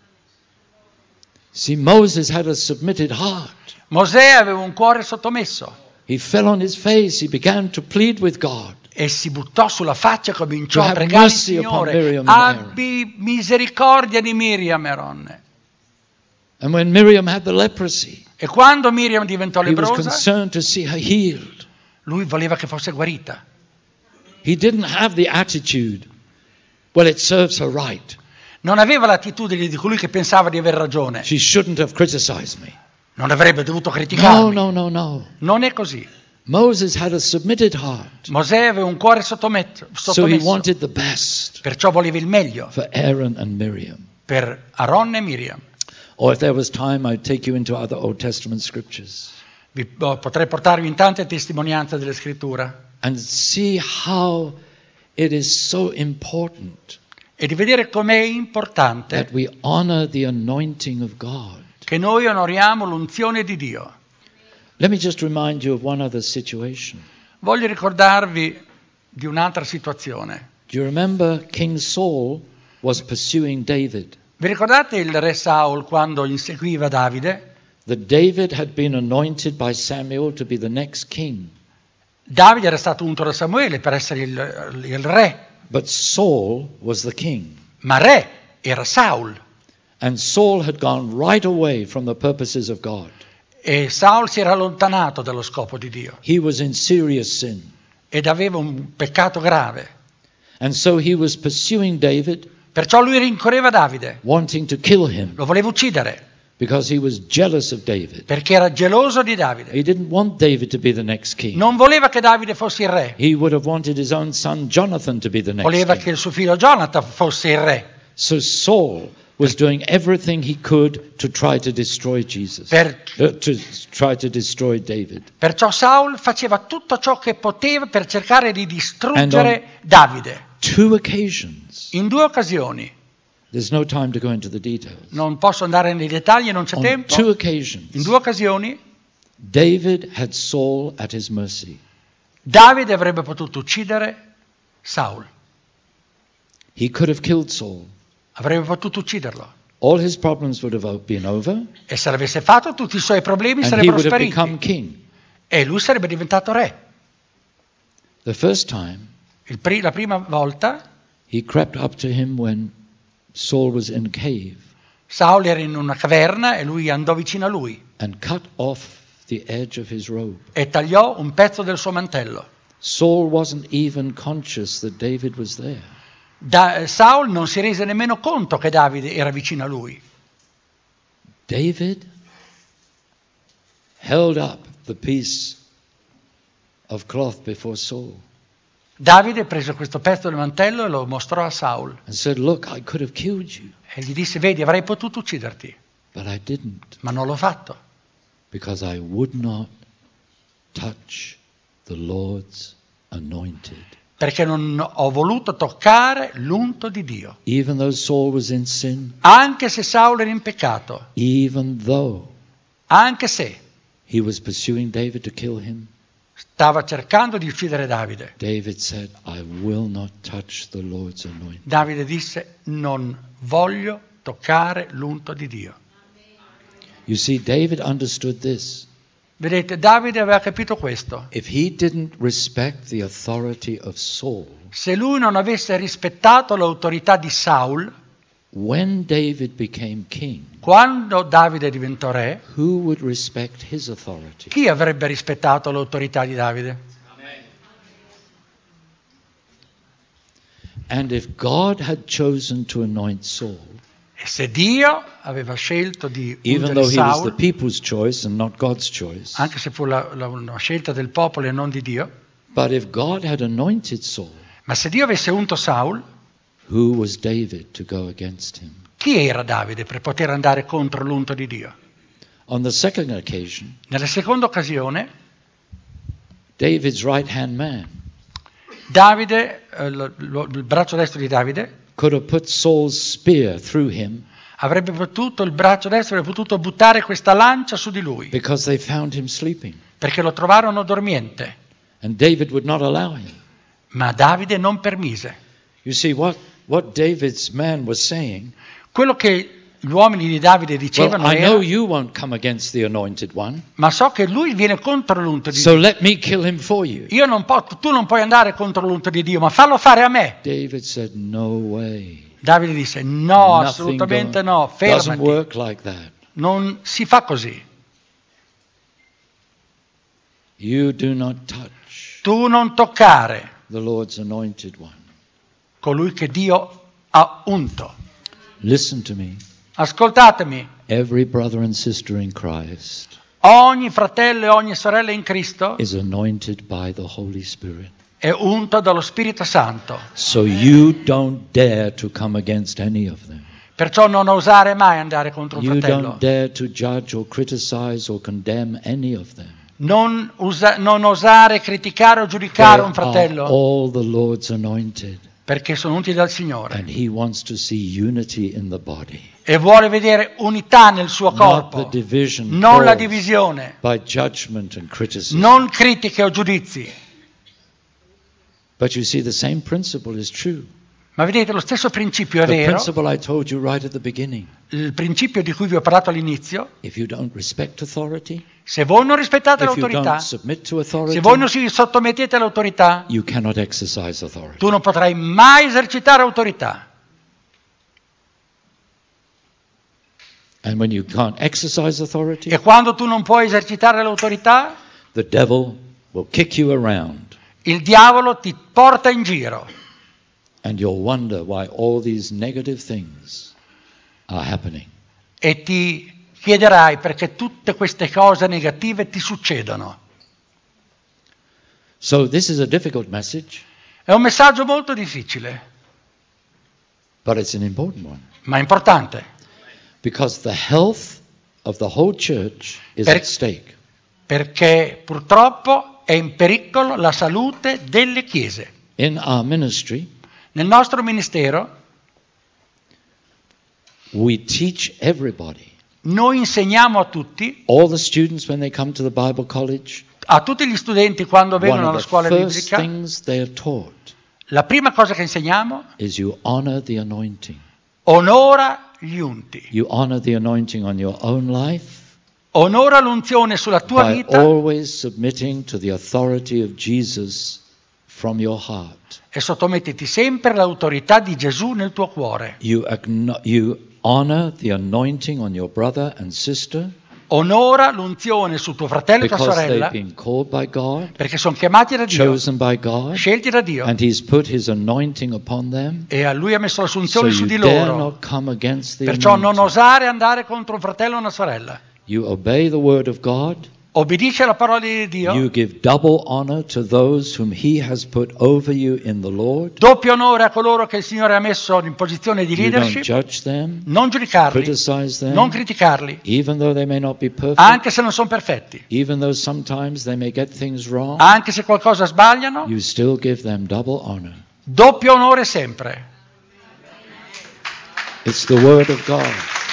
See, Moses had a submitted heart. Mosè aveva un cuore sottomesso He fell on his face. He began to plead with God. e si buttò sulla faccia e cominciò To a have pregare il mercy upon Signore: Miriam and Aaron. abbi misericordia di Miriam e Aronne. And when Miriam had the leprosy, E quando Miriam diventò he was lebbrosa, concerned to see her healed. lui voleva che fosse guarita. He didn't have the attitude, well, it serves her right. Non aveva l'attitudine di colui che pensava di aver ragione. She shouldn't have criticized me. Non avrebbe dovuto No, criticarmi. no, no, no. Non è così. Moses had a submitted heart. Mosè aveva un cuore sottomet- So he sottomesso, wanted the best perciò voleva il meglio for Aaron and Miriam. per Aronne e Miriam. Or if there was time, I'd take you into other Old Testament scriptures Vi, oh, potrei portarvi in tante testimonianze delle scritture and see how it is so important e di vedere com'è importante that we honor the anointing of God. che noi onoriamo l'unzione di Dio. Let me just remind you of one other situation. Voglio ricordarvi di un'altra situazione. Do you remember King Saul was pursuing David? Vi ricordate il re Saul quando inseguiva Davide? That David had been anointed by Samuel to be the next king. Davide era stato unto da Samuele per essere il, il re, But Saul was the king. ma re era Saul. And Saul had gone right away from the purposes of God. E Saul si era allontanato dallo scopo di Dio He was in serious sin. ed aveva un peccato grave. And so he was pursuing David, Perciò lui rincorreva Davide, wanting to kill him lo voleva uccidere because he was jealous of David. perché era geloso di Davide. He didn't want David to be the next king. Non voleva che Davide fosse il re, He would have wanted his own son Jonathan to be the next voleva king. che il suo figlio Jonathan fosse il re. So Saul was doing everything he could to try to destroy Jesus, Per- uh, to try to destroy David. Perciò Saul faceva tutto ciò che poteva per cercare di distruggere Davide. Two occasions. In due occasioni, There's no time to go into the details. non posso andare nei dettagli, non c'è On tempo. two In occasions, due occasioni David had Saul at his mercy. Davide avrebbe potuto uccidere Saul, He could have killed Saul. avrebbe potuto ucciderlo. All his problems would have been over, E se l'avesse fatto, tutti i suoi problemi and he sarebbero would have become spariti. king. E lui sarebbe diventato re. The first time, Il pri- la prima volta he crept up to him when Saul was in a cave Saul era in una caverna e lui andò vicino a lui and cut off the edge of his robe. e tagliò un pezzo del suo mantello. Saul wasn't even conscious that David was there. Da- Saul non si rese nemmeno conto che Davide era vicino a lui. David held up the piece of cloth before Saul Davide prese questo pezzo del mantello e lo mostrò a Saul and said, "Look, I could have killed you, e gli disse: vedi, avrei potuto ucciderti, but I didn't, ma non l'ho fatto, because I would not touch the Lord's anointed." perché non ho voluto toccare l'unto di Dio. Even though Saul was in sin, Anche se Saul era in peccato, even though anche se he was pursuing David to kill him, stava cercando di uccidere Davide, David said, "I will not touch the Lord's anointed." Davide disse: non voglio toccare l'unto di Dio. You see, David understood this. Vedete, Davide aveva capito questo. If he didn't respect the authority of Saul, Se lui non avesse rispettato l'autorità di Saul, when David became king, quando Davide diventò re, who would respect his authority? chi avrebbe rispettato l'autorità di Davide? And if God had chosen to anoint Saul, E se Dio aveva scelto di even ungere though he was the Saul, people's choice and not God's choice. anche se fu la, la, una scelta del popolo e non di Dio, But if God had anointed Saul, ma se Dio avesse unto Saul, who was David to go against him? chi era Davide per poter andare contro l'unto di Dio? On the second occasion, Nella seconda occasione, David's right-hand man Davide, eh, lo- lo- il braccio destro di Davide, could have put Saul's spear through him avrebbe potuto, il braccio destro avrebbe potuto buttare questa lancia su di lui, because they found him sleeping. perché lo trovarono dormiente. And David would not allow him. Ma Davide non permise. You see, what, what David's man was saying, Quello che gli uomini di Davide well, dicevano I era, know you won't come against the anointed one, ma so che lui viene contro l'unto di so Dio. let me kill him for you. Io non po- tu non puoi andare contro l'unto di Dio, ma fallo fare a me. David said, no way. Davide disse, no, Nothing assolutamente go- no, doesn't fermati. work like that. Non si fa così. You do not touch Tu non toccare the Lord's anointed one. colui che Dio ha unto. Listen to me. Ascoltatemi, Every brother and sister in Christ ogni fratello e ogni sorella in Cristo is anointed by the Holy Spirit. è unto dallo Spirito Santo. So you don't dare to come against any of them. Perciò non osare mai andare contro un You fratello. don't dare to judge or criticize or condemn any of them. Non, usa- non osare criticare o They giudicare un are fratello, all the Lord's anointed. perché sono unti dal Signore. And He wants to see unity in the body. E vuole vedere unità nel suo Not corpo, the division non la caused divisione, by judgment and criticism. non critiche o giudizi. But you see, the same principle is true. Ma vedete, lo stesso principio è The vero, principle I told you right at the beginning. il principio di cui vi ho parlato all'inizio. If you don't respect authority, Se voi non rispettate if you l'autorità, don't submit to authority, se voi non si sottomettete all'autorità, you cannot exercise authority. tu non potrai mai esercitare autorità. And when you can't exercise authority, E quando tu non puoi esercitare l'autorità, the devil will kick you around. il diavolo ti porta in giro And you'll wonder why all these negative things are happening. e ti chiederai perché tutte queste cose negative ti succedono. So this is a difficult message, È un messaggio molto difficile, but it's an important one. ma importante, Because the health of the whole church is Per- at stake. perché purtroppo è in pericolo la salute delle chiese. In our ministry, Nel nostro ministero we teach everybody, noi insegniamo a tutti, all the students when they come to the Bible college, a tutti gli studenti quando one vengono of alla the scuola first biblica, things they are taught la prima cosa che insegniamo, is you honor the anointing. onora gli unti, You honor the anointing on your own life onora l'unzione sulla tua by vita always submitting to the authority of Jesus from your heart. e sottomettiti sempre all'autorità di Gesù nel tuo cuore. You, acknow- you honor the anointing on your brother and sister Onora l'unzione su tuo fratello e tua because sorella, they've been called by God, perché sono chiamati da Dio, chosen by God, scelti da Dio, and He's put His anointing upon them. e a Lui ha messo So l'assunzione su you di dare loro. not come against the Perciò non anointing. osare andare contro un fratello o una sorella. You obey the word of God. Obbedisci alla parola di Dio, You give double honor to those whom He has put over you in the Lord. doppio onore a coloro che il Signore ha messo in posizione di You don't leadership, judge them, non giudicarli, criticize them, non criticarli, even though they may not be perfect, anche se non sono perfetti, even though sometimes they may get things wrong. anche se qualcosa sbagliano, You still give them double honor. doppio onore sempre. It's the word of God.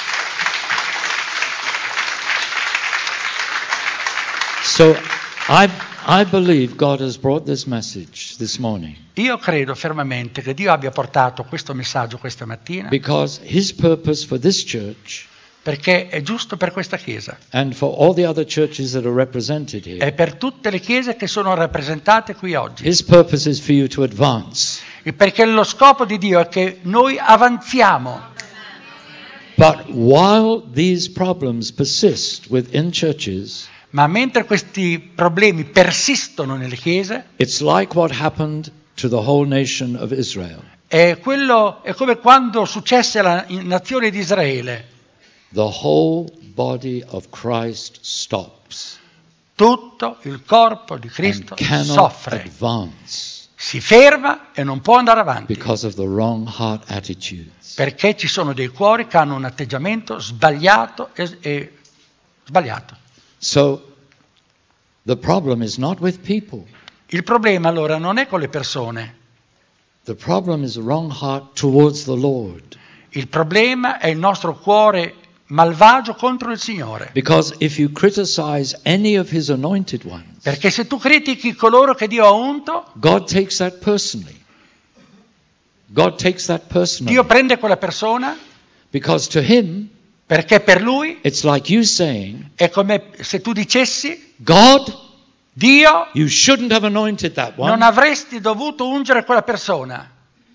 So I, I believe God has brought this message this morning Io credo fermamente che Dio abbia portato questo messaggio questa mattina because His purpose for this church perché è giusto per questa Chiesa and for all the other churches that are represented here, e per tutte le chiese che sono rappresentate qui oggi. His purpose is for you to advance. E perché lo scopo di Dio è che noi avanziamo. But while these problems persist within churches, Ma mentre questi problemi persistono nelle chiese, it's like what happened to the whole nation of Israel. è, quello, è come quando successe alla nazione di Israele. The whole body of Christ stops Tutto il corpo di and Cristo cannot soffre, advance si ferma e non può andare avanti, because of the wrong heart attitudes. perché ci sono dei cuori che hanno un atteggiamento sbagliato e, e sbagliato. So the problem is not with people. Il problema allora non è con le persone, The problem is the wrong heart towards the Lord. il problema è il nostro cuore malvagio contro il Signore. Because if you criticize any of his anointed ones, Perché se tu critichi coloro che Dio ha unto, God takes that personally. God takes that personally. Dio prende quella persona, Because to him, perché per lui it's like you saying, è come se tu dicessi: God, Dio, you shouldn't have anointed that one. non avresti dovuto ungere quella persona.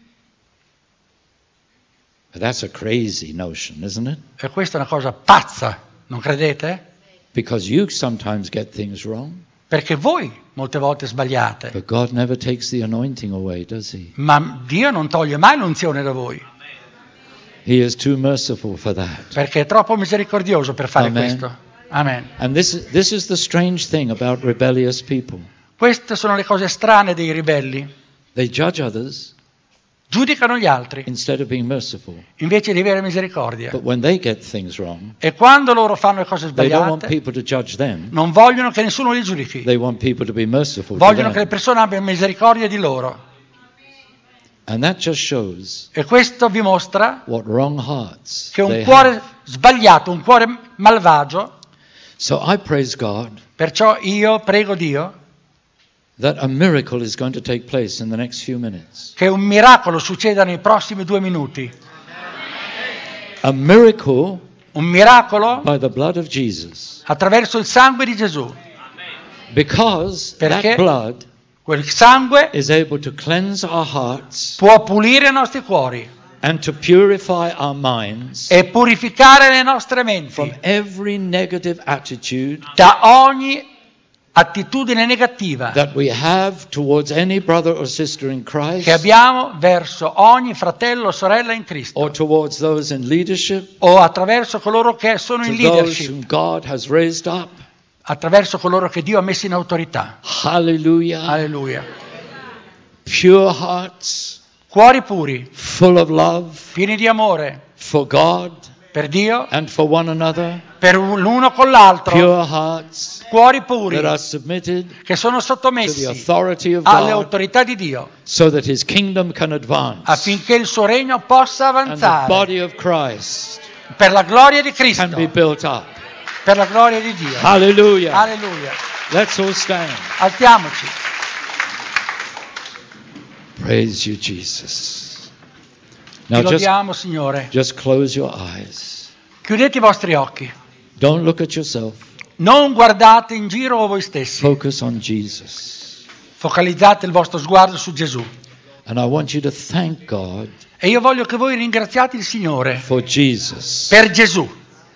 But that's a crazy notion, isn't it? E questa è una cosa pazza, non credete? Because you sometimes get things wrong, Perché voi molte volte sbagliate, but God never takes the anointing away, does he? ma Dio non toglie mai l'unzione da voi, He is too merciful for that. perché è troppo misericordioso per fare Amen. questo. Amen. And this, this is the strange thing about rebellious people. Queste sono le cose strane dei ribelli. They judge others Giudicano gli altri instead of being merciful. invece di avere misericordia. But when they get things wrong, E quando loro fanno le cose they don't want sbagliate, people to judge them. non vogliono che nessuno li giudichi. They want people to be merciful to Vogliono che le them. persone abbiano misericordia di loro. And that just shows E questo vi mostra what wrong hearts che un they cuore have. sbagliato, un cuore malvagio, So I praise God perciò io prego Dio that a miracle is going to take place in the next few minutes. che un miracolo succeda nei prossimi due minuti. A miracle Un miracolo by the blood of Jesus. attraverso il sangue di Gesù. Because Perché? that blood Quel sangue is able to cleanse our hearts può pulire i nostri cuori and to purify our minds e purificare le nostre from menti every negative attitude da ogni attitudine negativa that we have towards any brother or sister in Christ, che abbiamo verso ogni fratello o sorella in Cristo, or towards those in leadership, o attraverso coloro che sono to in those leadership, whom God has raised up. attraverso coloro che Dio ha messo in autorità. Hallelujah. Alleluia. Pure hearts, Cuori puri, full of love pieni di amore for God per Dio, and for one another. per l'uno con l'altro. Pure hearts Cuori puri that are submitted che sono to the sottomessi authority of alle God autorità di Dio so that his kingdom can advance affinché il suo regno possa and the avanzare body of Christ per la gloria di can Cristo, be built up. per la gloria di Dio. Hallelujah. Alleluia. Let's all stand. Alziamoci. Praise you, Jesus. Ti Now just, lodiamo, Signore. just close your eyes. Chiudete i vostri occhi. Don't look at yourself. Non guardate in giro voi stessi. Focus on Jesus. Focalizzate il vostro sguardo su Gesù. And I want you to thank God E io voglio che voi ringraziate il Signore for Jesus. per Gesù.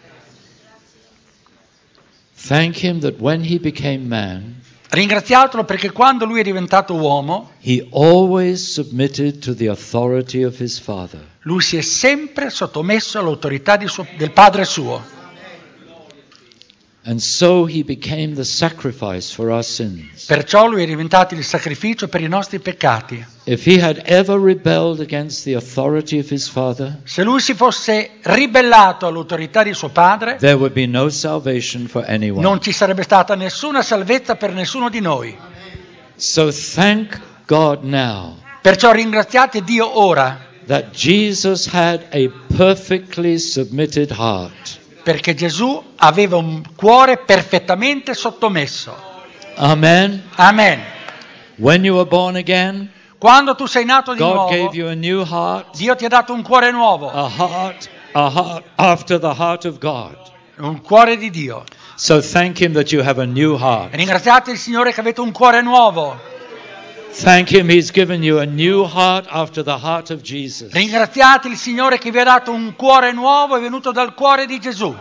Thank him that when he became man, Ringraziatelo perché quando lui è diventato uomo, he always submitted to the authority of his Father. lui si è sempre sottomesso all'autorità di suo- del Padre suo. And so he became the sacrifice for our sins. Perciò lui è diventato il sacrificio per i nostri peccati. If he had ever rebelled against the authority of his Father, Se lui si fosse ribellato all'autorità di suo Padre, there would be no salvation for anyone. non ci sarebbe stata nessuna salvezza per nessuno di noi. So thank God now Perciò ringraziate Dio ora, that Jesus had a perfectly submitted heart. perché Gesù aveva un cuore perfettamente sottomesso. Amen. Amen. When you were born again, Quando tu sei nato di God nuovo, gave you a new heart, Dio ti ha dato un cuore nuovo, a heart, a heart after the heart of God. un cuore di Dio. So thank him that you have a new heart. Ringraziate il Signore che avete un cuore nuovo. Thank him he's given you a new heart after the heart of Jesus. Ringraziate il Signore che vi ha dato un cuore nuovo, è venuto dal cuore di Gesù.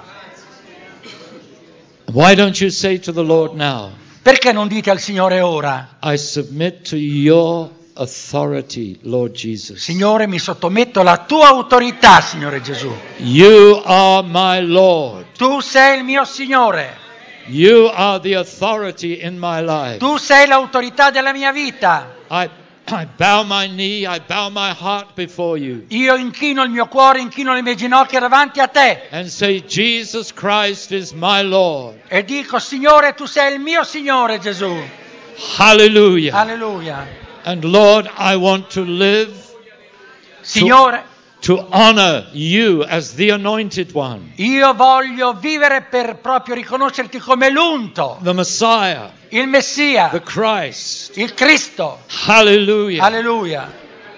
Why don't you say to the Lord now, Perché non dite al Signore ora, I submit to your authority, Lord Jesus. Signore, mi sottometto alla tua autorità, Signore Gesù. You are my Lord. Tu sei il mio Signore. You are the authority in my life. Tu sei l'autorità della mia vita. I, I bow my knee, I bow my heart before you. Io inchino il mio cuore, inchino le mie ginocchia davanti a te. And say, Jesus Christ is my Lord. E dico, Signore, tu sei il mio Signore Gesù. Hallelujah. Alleluia. And Lord, I want to live Signore, to honor you as the anointed one, io voglio vivere per proprio riconoscerti come l'unto, the Messiah, il Messia, the Christ. il Cristo. Hallelujah. Alleluia.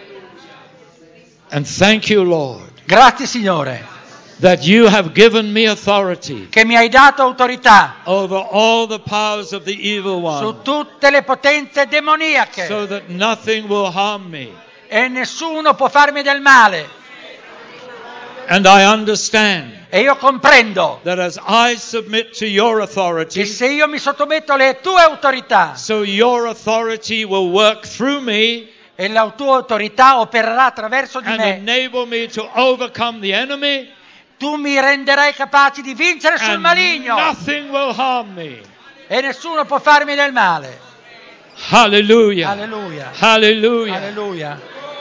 And thank you, Lord, Grazie, Signore, that you have given me authority che mi hai dato autorità over all the powers of the evil su one, tutte le potenze demoniache so that nothing will harm me. e nessuno può farmi del male. And I understand E io comprendo that as I submit to your che authority, se io mi sottometto alle tue autorità so your authority will work through me e la tua autorità opererà attraverso di and me, enable me to overcome the enemy, tu mi renderai capaci di vincere sul and maligno nothing will harm me. e nessuno può farmi del male. Hallelujah. Alleluia. Hallelujah. Alleluia.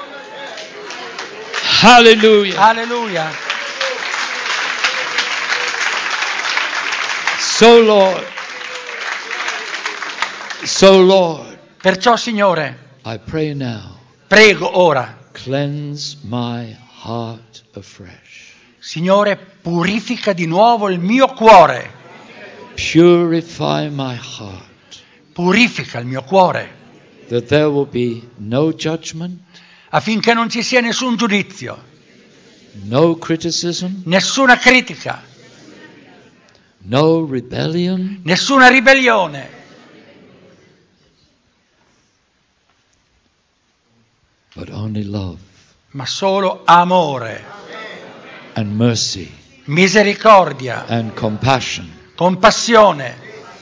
Hallelujah. Alleluia. So Lord, so Lord, Perciò, Signore, I pray now, prego ora, cleanse my heart afresh. Signore, purifica di nuovo il mio cuore, Purify my heart, purifica il mio cuore, that there will be no judgment, affinché non ci sia nessun giudizio, no criticism, nessuna critica, no rebellion, nessuna ribellione, but only love ma solo amore, and mercy misericordia, and compassion. compassione.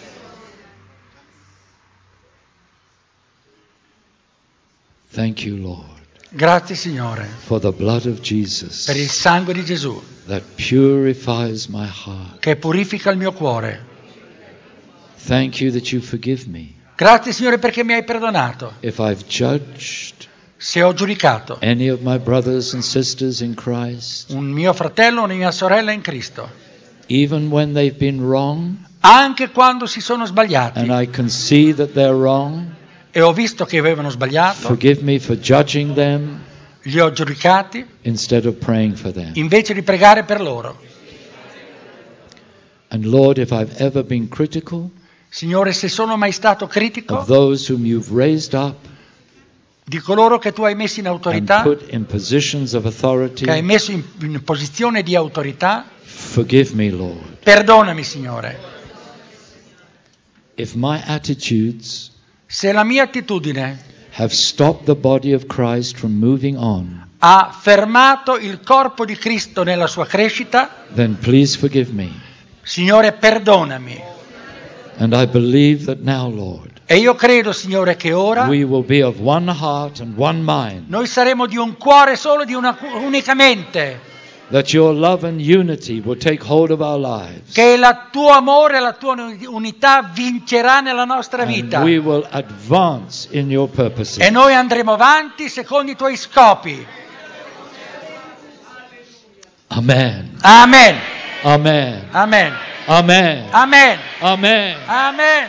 Thank you, Lord, Grazie, Signore, for the blood of Jesus per il sangue di Gesù that purifies my heart. che purifica il mio cuore. Thank you that you forgive me Grazie, Signore, perché mi hai perdonato. if I've judged Se ho giudicato any of my brothers and sisters in Christ, un mio fratello o una mia sorella in Cristo, even when they've been wrong, anche quando si sono sbagliati and I can see that they're wrong, e ho visto che avevano sbagliato, forgive me for judging them li ho giudicati instead of praying for them. invece di pregare per loro. And Lord, if I've ever been critical Signore, se sono mai stato of critico those whom you've raised up di coloro che tu hai messo in and autorità, put in positions of authority, che hai messo in, in posizione di autorità, forgive me, Lord. perdonami, Signore. If my attitudes Se la mia attitudine have stopped the body of Christ from moving on, ha fermato il corpo di Cristo nella sua crescita, then please forgive me. Signore, perdonami. And I believe that now, Lord, E io credo, Signore, che ora we will be of one heart and one mind, noi saremo di un cuore solo, di una unica mente, that your love and unity will take hold of our lives, che il tuo amore e la tua unità vincerà nella nostra and vita we will advance in your purposes. e noi andremo avanti secondo i tuoi scopi. Amen. Amen. Amen. Amen. Amen. Amen. Amen. Amen.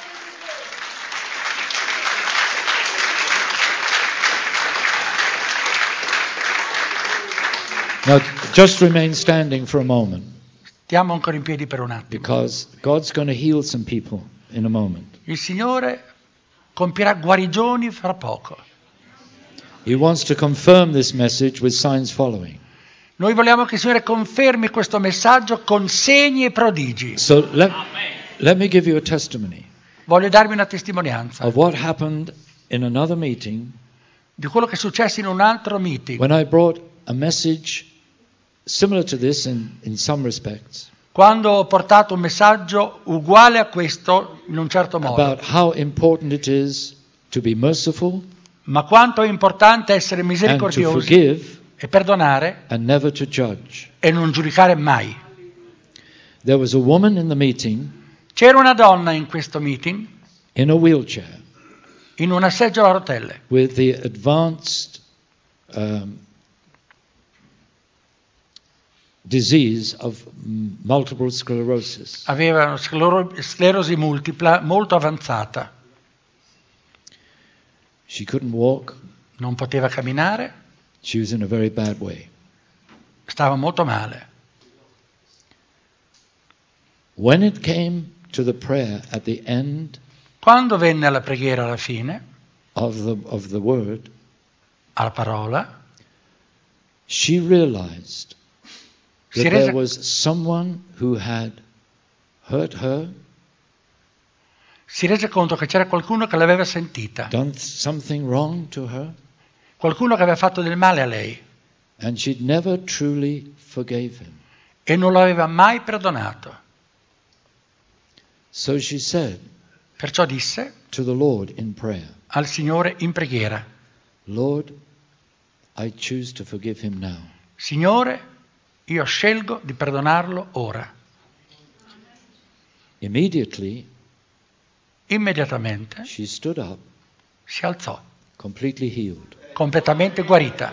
Now, just remain standing for a moment, Stiamo ancora in piedi per un attimo. because God's going to heal some people in a moment. Il Signore compierà guarigioni fra poco. He wants to confirm this message with signs following. Noi vogliamo che il Signore confermi questo messaggio con segni e prodigi. So let, let me give you a testimony Voglio darvi una testimonianza of what happened in another meeting di quello che è successo in un altro meeting, when I brought a message similar to this in, in some respects, quando ho portato un messaggio uguale a questo in un certo modo, about how important it is to be merciful Ma quanto è importante essere and to misericordiosi forgive e perdonare and never to judge. e non giudicare mai. There was a woman in the meeting C'era una donna in questo meeting in a wheelchair in una seggiola a rotelle with the advanced um, disease of m- multiple sclerosis. aveva una sclero- sclerosi multipla molto avanzata, She couldn't walk. non poteva camminare, She was in a very bad way. stava molto male. When it came to the prayer at the end Quando venne alla preghiera alla fine, of the, of the word, alla parola, she realized si that there rese, was someone who had hurt her, si rese conto che c'era qualcuno che l'aveva sentita, done something wrong to her, qualcuno che aveva fatto del male a lei and she'd never truly forgave him. e non l'aveva mai perdonato. So she said Perciò disse to the Lord in prayer, al Signore in preghiera: Lord, I choose to forgive him now. Signore, io scelgo di perdonarlo ora. Immediately, Immediatamente she stood up, si alzò, completely healed. completamente guarita.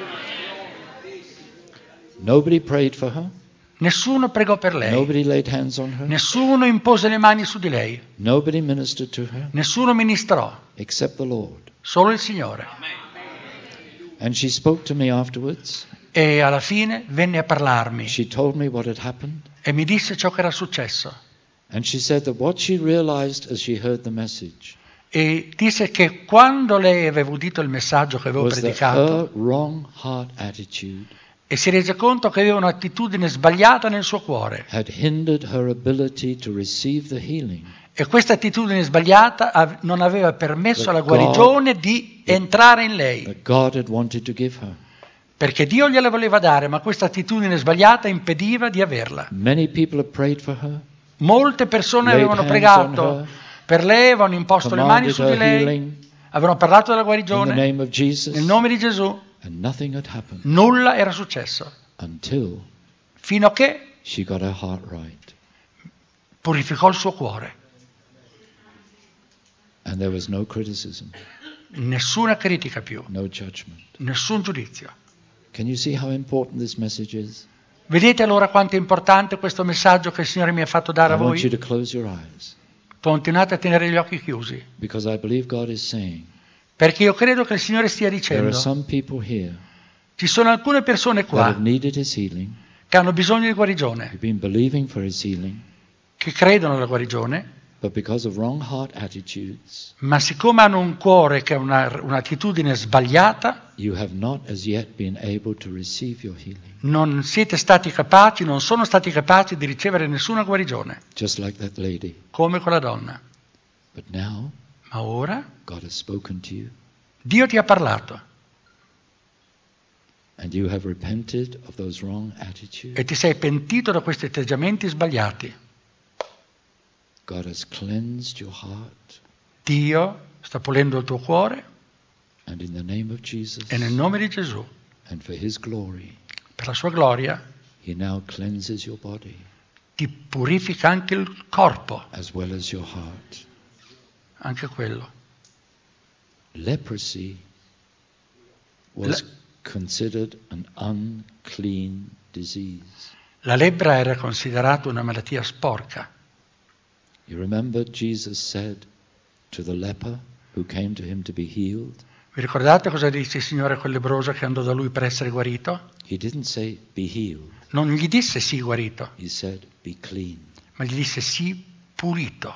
Nobody prayed for her. Nessuno pregò per lei, Nobody laid hands on her. nessuno impose le mani su di lei, Nobody ministered to her nessuno ministrò, except the Lord. solo il Signore. And she spoke to me afterwards. E alla fine venne a parlarmi She told me what had happened. e mi disse ciò che era successo. And she said that what she realized as she heard the message E disse che quando lei aveva udito il messaggio che avevo was that predicato her wrong heart attitude e si rese conto che aveva un'attitudine sbagliata nel suo cuore, had hindered her ability to receive the healing. e questa attitudine sbagliata av- non aveva permesso That alla God- guarigione di entrare in lei, That God had wanted to give her. perché Dio gliela voleva dare, ma questa attitudine sbagliata impediva di averla. Many people have prayed for her, Molte persone laid avevano hands pregato on her, per lei, avevano imposto le mani commanded su di her lei, healing avevano parlato della in the guarigione name of Jesus, nel nome di Gesù. and nothing had happened Nulla era successo, until fino a che she got her heart right. purificò il suo cuore. And there was no criticism, Nessuna critica più, no judgment. nessun giudizio. Can you see how important this message is? Vedete allora quanto è importante questo messaggio che il Signore mi ha fatto dare I a want you voi? to close your eyes, Continuate a tenere gli occhi chiusi, because I believe God is saying perché io credo che il Signore stia there dicendo: are some people here ci sono alcune persone that have qua needed his healing. che hanno bisogno di guarigione, You've been believing for his healing, che credono alla guarigione, but because of wrong heart attitudes, ma siccome hanno un cuore che ha una, un'attitudine sbagliata, you have not as yet been able to receive your healing. non siete stati capaci, non sono stati capaci di ricevere nessuna guarigione, Just like that lady. come quella donna. But now, Ma ora God has spoken to you, Dio ti ha parlato and you have repented of those wrong attitudes. e ti sei pentito da questi atteggiamenti sbagliati. God has cleansed your heart, Dio sta pulendo il tuo cuore and in the name of Jesus, e nel nome di Gesù, and for his glory, per la sua gloria, he now cleanses your body ti purifica anche il corpo, as well as your heart. anche quello. Leprosy was Le- considered an unclean disease. La lebbra era considerata una malattia sporca. You remember Jesus said to the leper who came to him to be healed, Vi ricordate cosa disse il Signore a quel lebbroso che andò da lui per essere guarito? he didn't say be healed, Non gli disse sì guarito, he said be clean. ma gli disse sì pulito.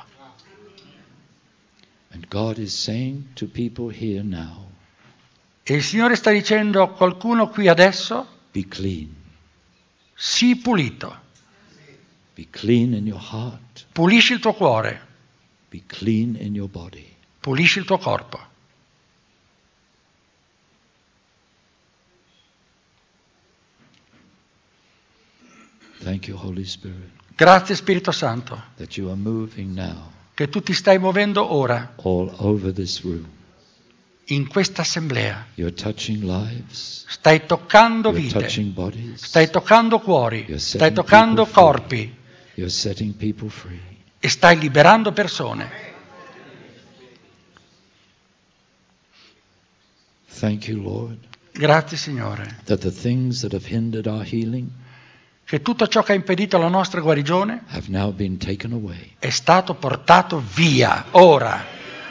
And God is saying to people here now, E il Signore sta dicendo a qualcuno qui adesso, be clean. sì pulito. Be clean in your heart. Pulisci il tuo cuore, Be clean in your body. pulisci il tuo corpo. Thank you, Holy Spirit, Grazie Spirito Santo, that you are moving now che tu ti stai muovendo ora all over this room. in questa assemblea. You're touching lives. Stai toccando You're vite, touching bodies. stai toccando cuori, You're stai setting toccando people free. corpi You're setting people free. e stai liberando persone. Thank you, Lord, Grazie Signore, that the things that have hindered our healing che tutto ciò che ha impedito la nostra guarigione have now been taken away. è stato portato via, ora.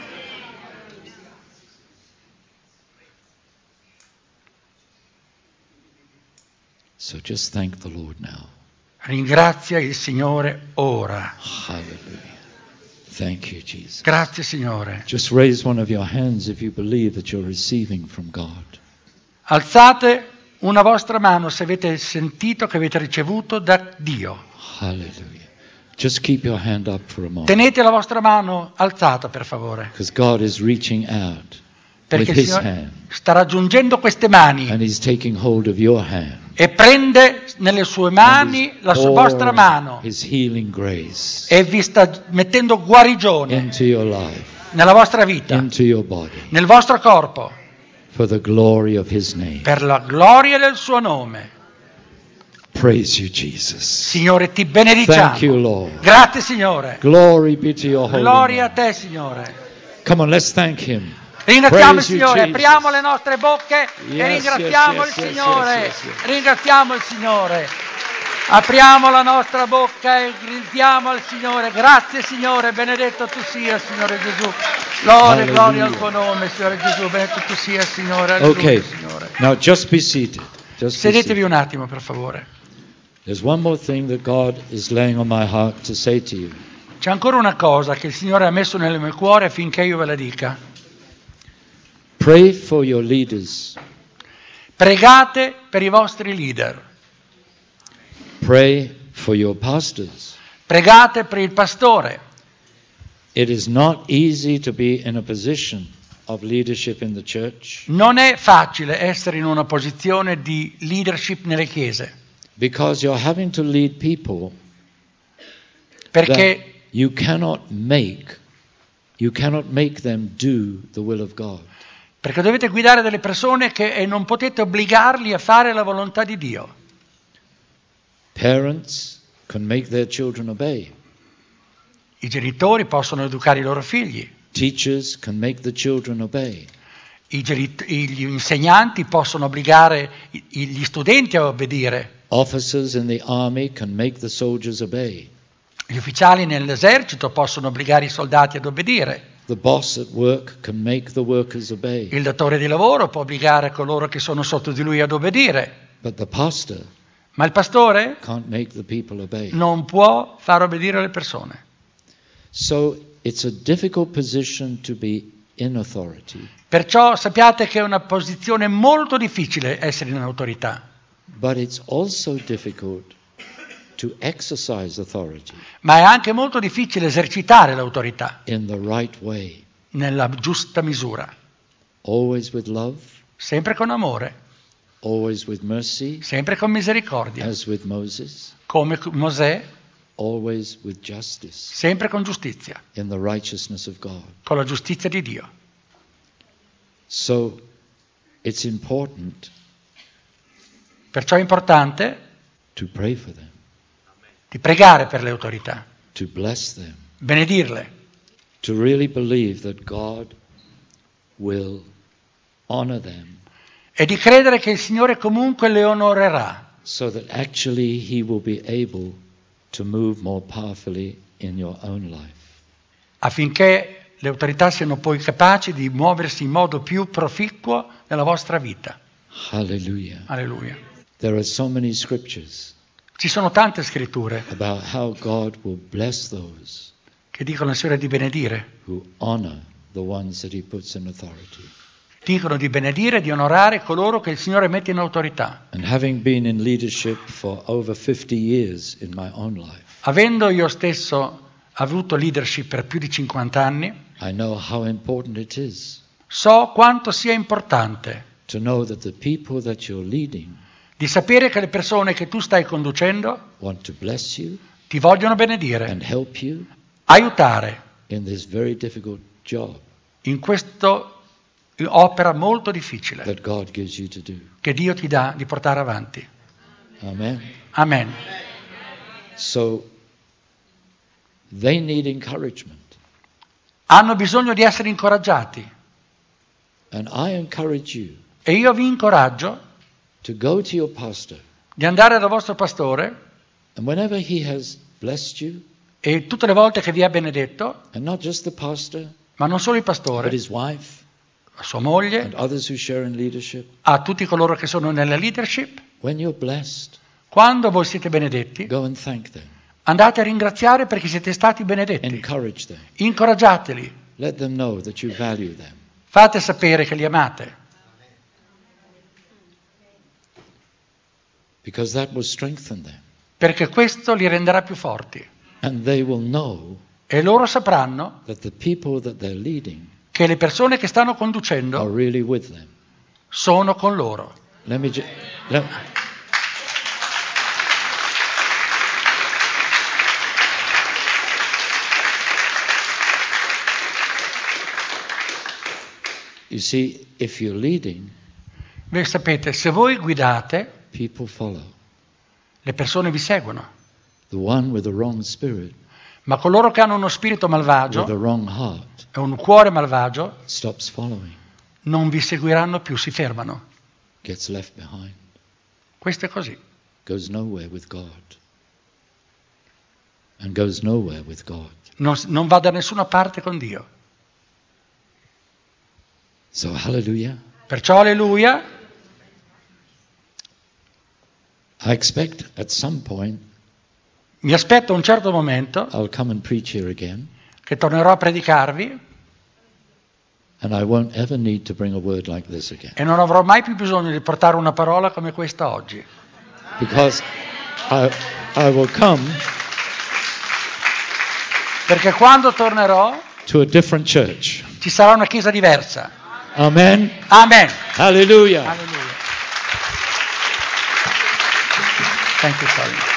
So just thank the Lord now. Ringrazia il Signore ora. Hallelujah. Thank you, Jesus. Grazie Signore. Just raise one of your hands if you believe that you're receiving from God. Alzate una vostra mano se avete sentito che avete ricevuto da Dio. Hallelujah. Just keep your hand up for a moment. Tenete la vostra mano alzata, per favore, Because God is reaching out perché with il His Signore hand. sta raggiungendo queste mani And He's taking hold of your hand. e prende nelle sue mani And la He's sua vostra pouring mano His healing grace e vi sta mettendo guarigione into your life, nella vostra vita, into your body, nel vostro corpo, for the glory of His name. per la gloria del suo nome. Praise you, Jesus. Signore, ti benediciamo. Thank you, Lord. Grazie Signore. Glory be to your holy Gloria a name. te Signore. Come on, let's thank Him. Ringraziamo il Praise you, Signore, Jesus. apriamo le nostre bocche e Yes, ringraziamo yes, il yes, Signore. yes, yes, yes. Ringraziamo il Signore. Apriamo la nostra bocca e gridiamo al Signore. Grazie Signore, benedetto tu sia Signore Gesù. Gloria, Hallelujah. gloria al tuo nome Signore Gesù, benedetto tu sia Signore. Alleluia, Okay, Signore. now just be seated. Just be Sedetevi seated. un attimo per favore. There's one more thing that God is laying on my heart to say to you. C'è ancora una cosa che il Signore ha messo nel mio cuore affinché io ve la dica. Pray for your leaders. Pregate per i vostri leader. Pray for your pastors. Pregate per il pastore. It is not easy to be in a position of leadership in the church Non è facile essere in una posizione di leadership nelle chiese, because you're having to lead people perché that you cannot make you cannot make them do the will of God. Perché dovete guidare delle persone che e non potete obbligarli a fare la volontà di Dio. Parents can make their children obey. I genitori possono educare i loro figli, Teachers can make the children obey. I genit- gli insegnanti possono obbligare i- gli studenti a obbedire, Officers in the army can make the soldiers obey. gli ufficiali nell'esercito possono obbligare i soldati ad obbedire, The boss at work can make the workers obey. il datore di lavoro può obbligare coloro che sono sotto di lui ad obbedire, But the pastor ma il pastore can't make the people obey. non può far obbedire le persone. So it's a difficult position to be in authority, Perciò sappiate che è una posizione molto difficile essere in autorità, but it's also difficult to exercise authority ma è anche molto difficile esercitare l'autorità in the right way, nella giusta misura, always with love, sempre con amore, always with mercy, sempre con misericordia, as with Moses, come Mosè, always with justice, sempre con giustizia, in the righteousness of God. con la giustizia di Dio. So it's important Perciò è importante to pray for them, di pregare per le autorità, to bless them, benedirle, to really believe that God will honor them e di credere che il Signore comunque le onorerà, so that actually He will be able to move more powerfully in your own life. affinché le autorità siano poi capaci di muoversi in modo più proficuo nella vostra vita. Hallelujah. Alleluia. There are so many scriptures Ci sono tante scritture about how God will bless those che dicono al Signore di benedire, who honor the ones that He puts in authority. dicono di benedire e di onorare coloro che il Signore mette in autorità. And having been in leadership for over fifty years in my own life, Avendo io stesso avuto leadership per più di cinquanta anni, I know how important it is so quanto sia importante to know that the people that you're leading di sapere che le persone che tu stai conducendo want to bless you ti vogliono benedire, and help you aiutare in this very difficult job. in questo opera molto difficile that God gives you to do. che Dio ti dà di portare avanti. Amen. Amen. So they need encouragement. Hanno bisogno di essere incoraggiati. And I encourage you E io vi incoraggio to go to your pastor, di andare dal vostro pastore and whenever he has blessed you, e tutte le volte che vi ha benedetto, and not just the pastor, ma non solo il but pastore, his wife sua moglie, and others who share in leadership, a tutti coloro che sono nella leadership, when you're blessed, quando voi siete benedetti, go and thank them. andate a ringraziare perché siete stati benedetti. Encourage them. Incoraggiateli. Let them know that you value them. Fate sapere che li amate. Because that will strengthen them. Perché questo li renderà più forti. And they will know E loro sapranno that the people that they're leading che le persone che stanno are conducendo really with them. sono con loro. Let me just... Let, you see, if you're leading, Voi sapete, se voi guidate, people follow. le persone vi seguono. The one with the wrong spirit, Ma coloro che hanno uno spirito with the malvagio wrong heart, e un cuore malvagio stops following, non vi seguiranno più, si fermano. gets left behind, Questo è così. goes nowhere with God. And goes nowhere with God. Non, non va da nessuna parte con Dio. So, hallelujah. Perciò, alleluia, I expect at some point mi aspetto a un certo momento I'll come and preach here again, che tornerò a predicarvi and I won't ever need to bring a word like this again. e non avrò mai più bisogno di portare una parola come questa oggi. Because I, I will come Perché quando tornerò to a different church. ci sarà una chiesa diversa. Amen. Amen. Hallelujah. Alleluia. Thank you, Father.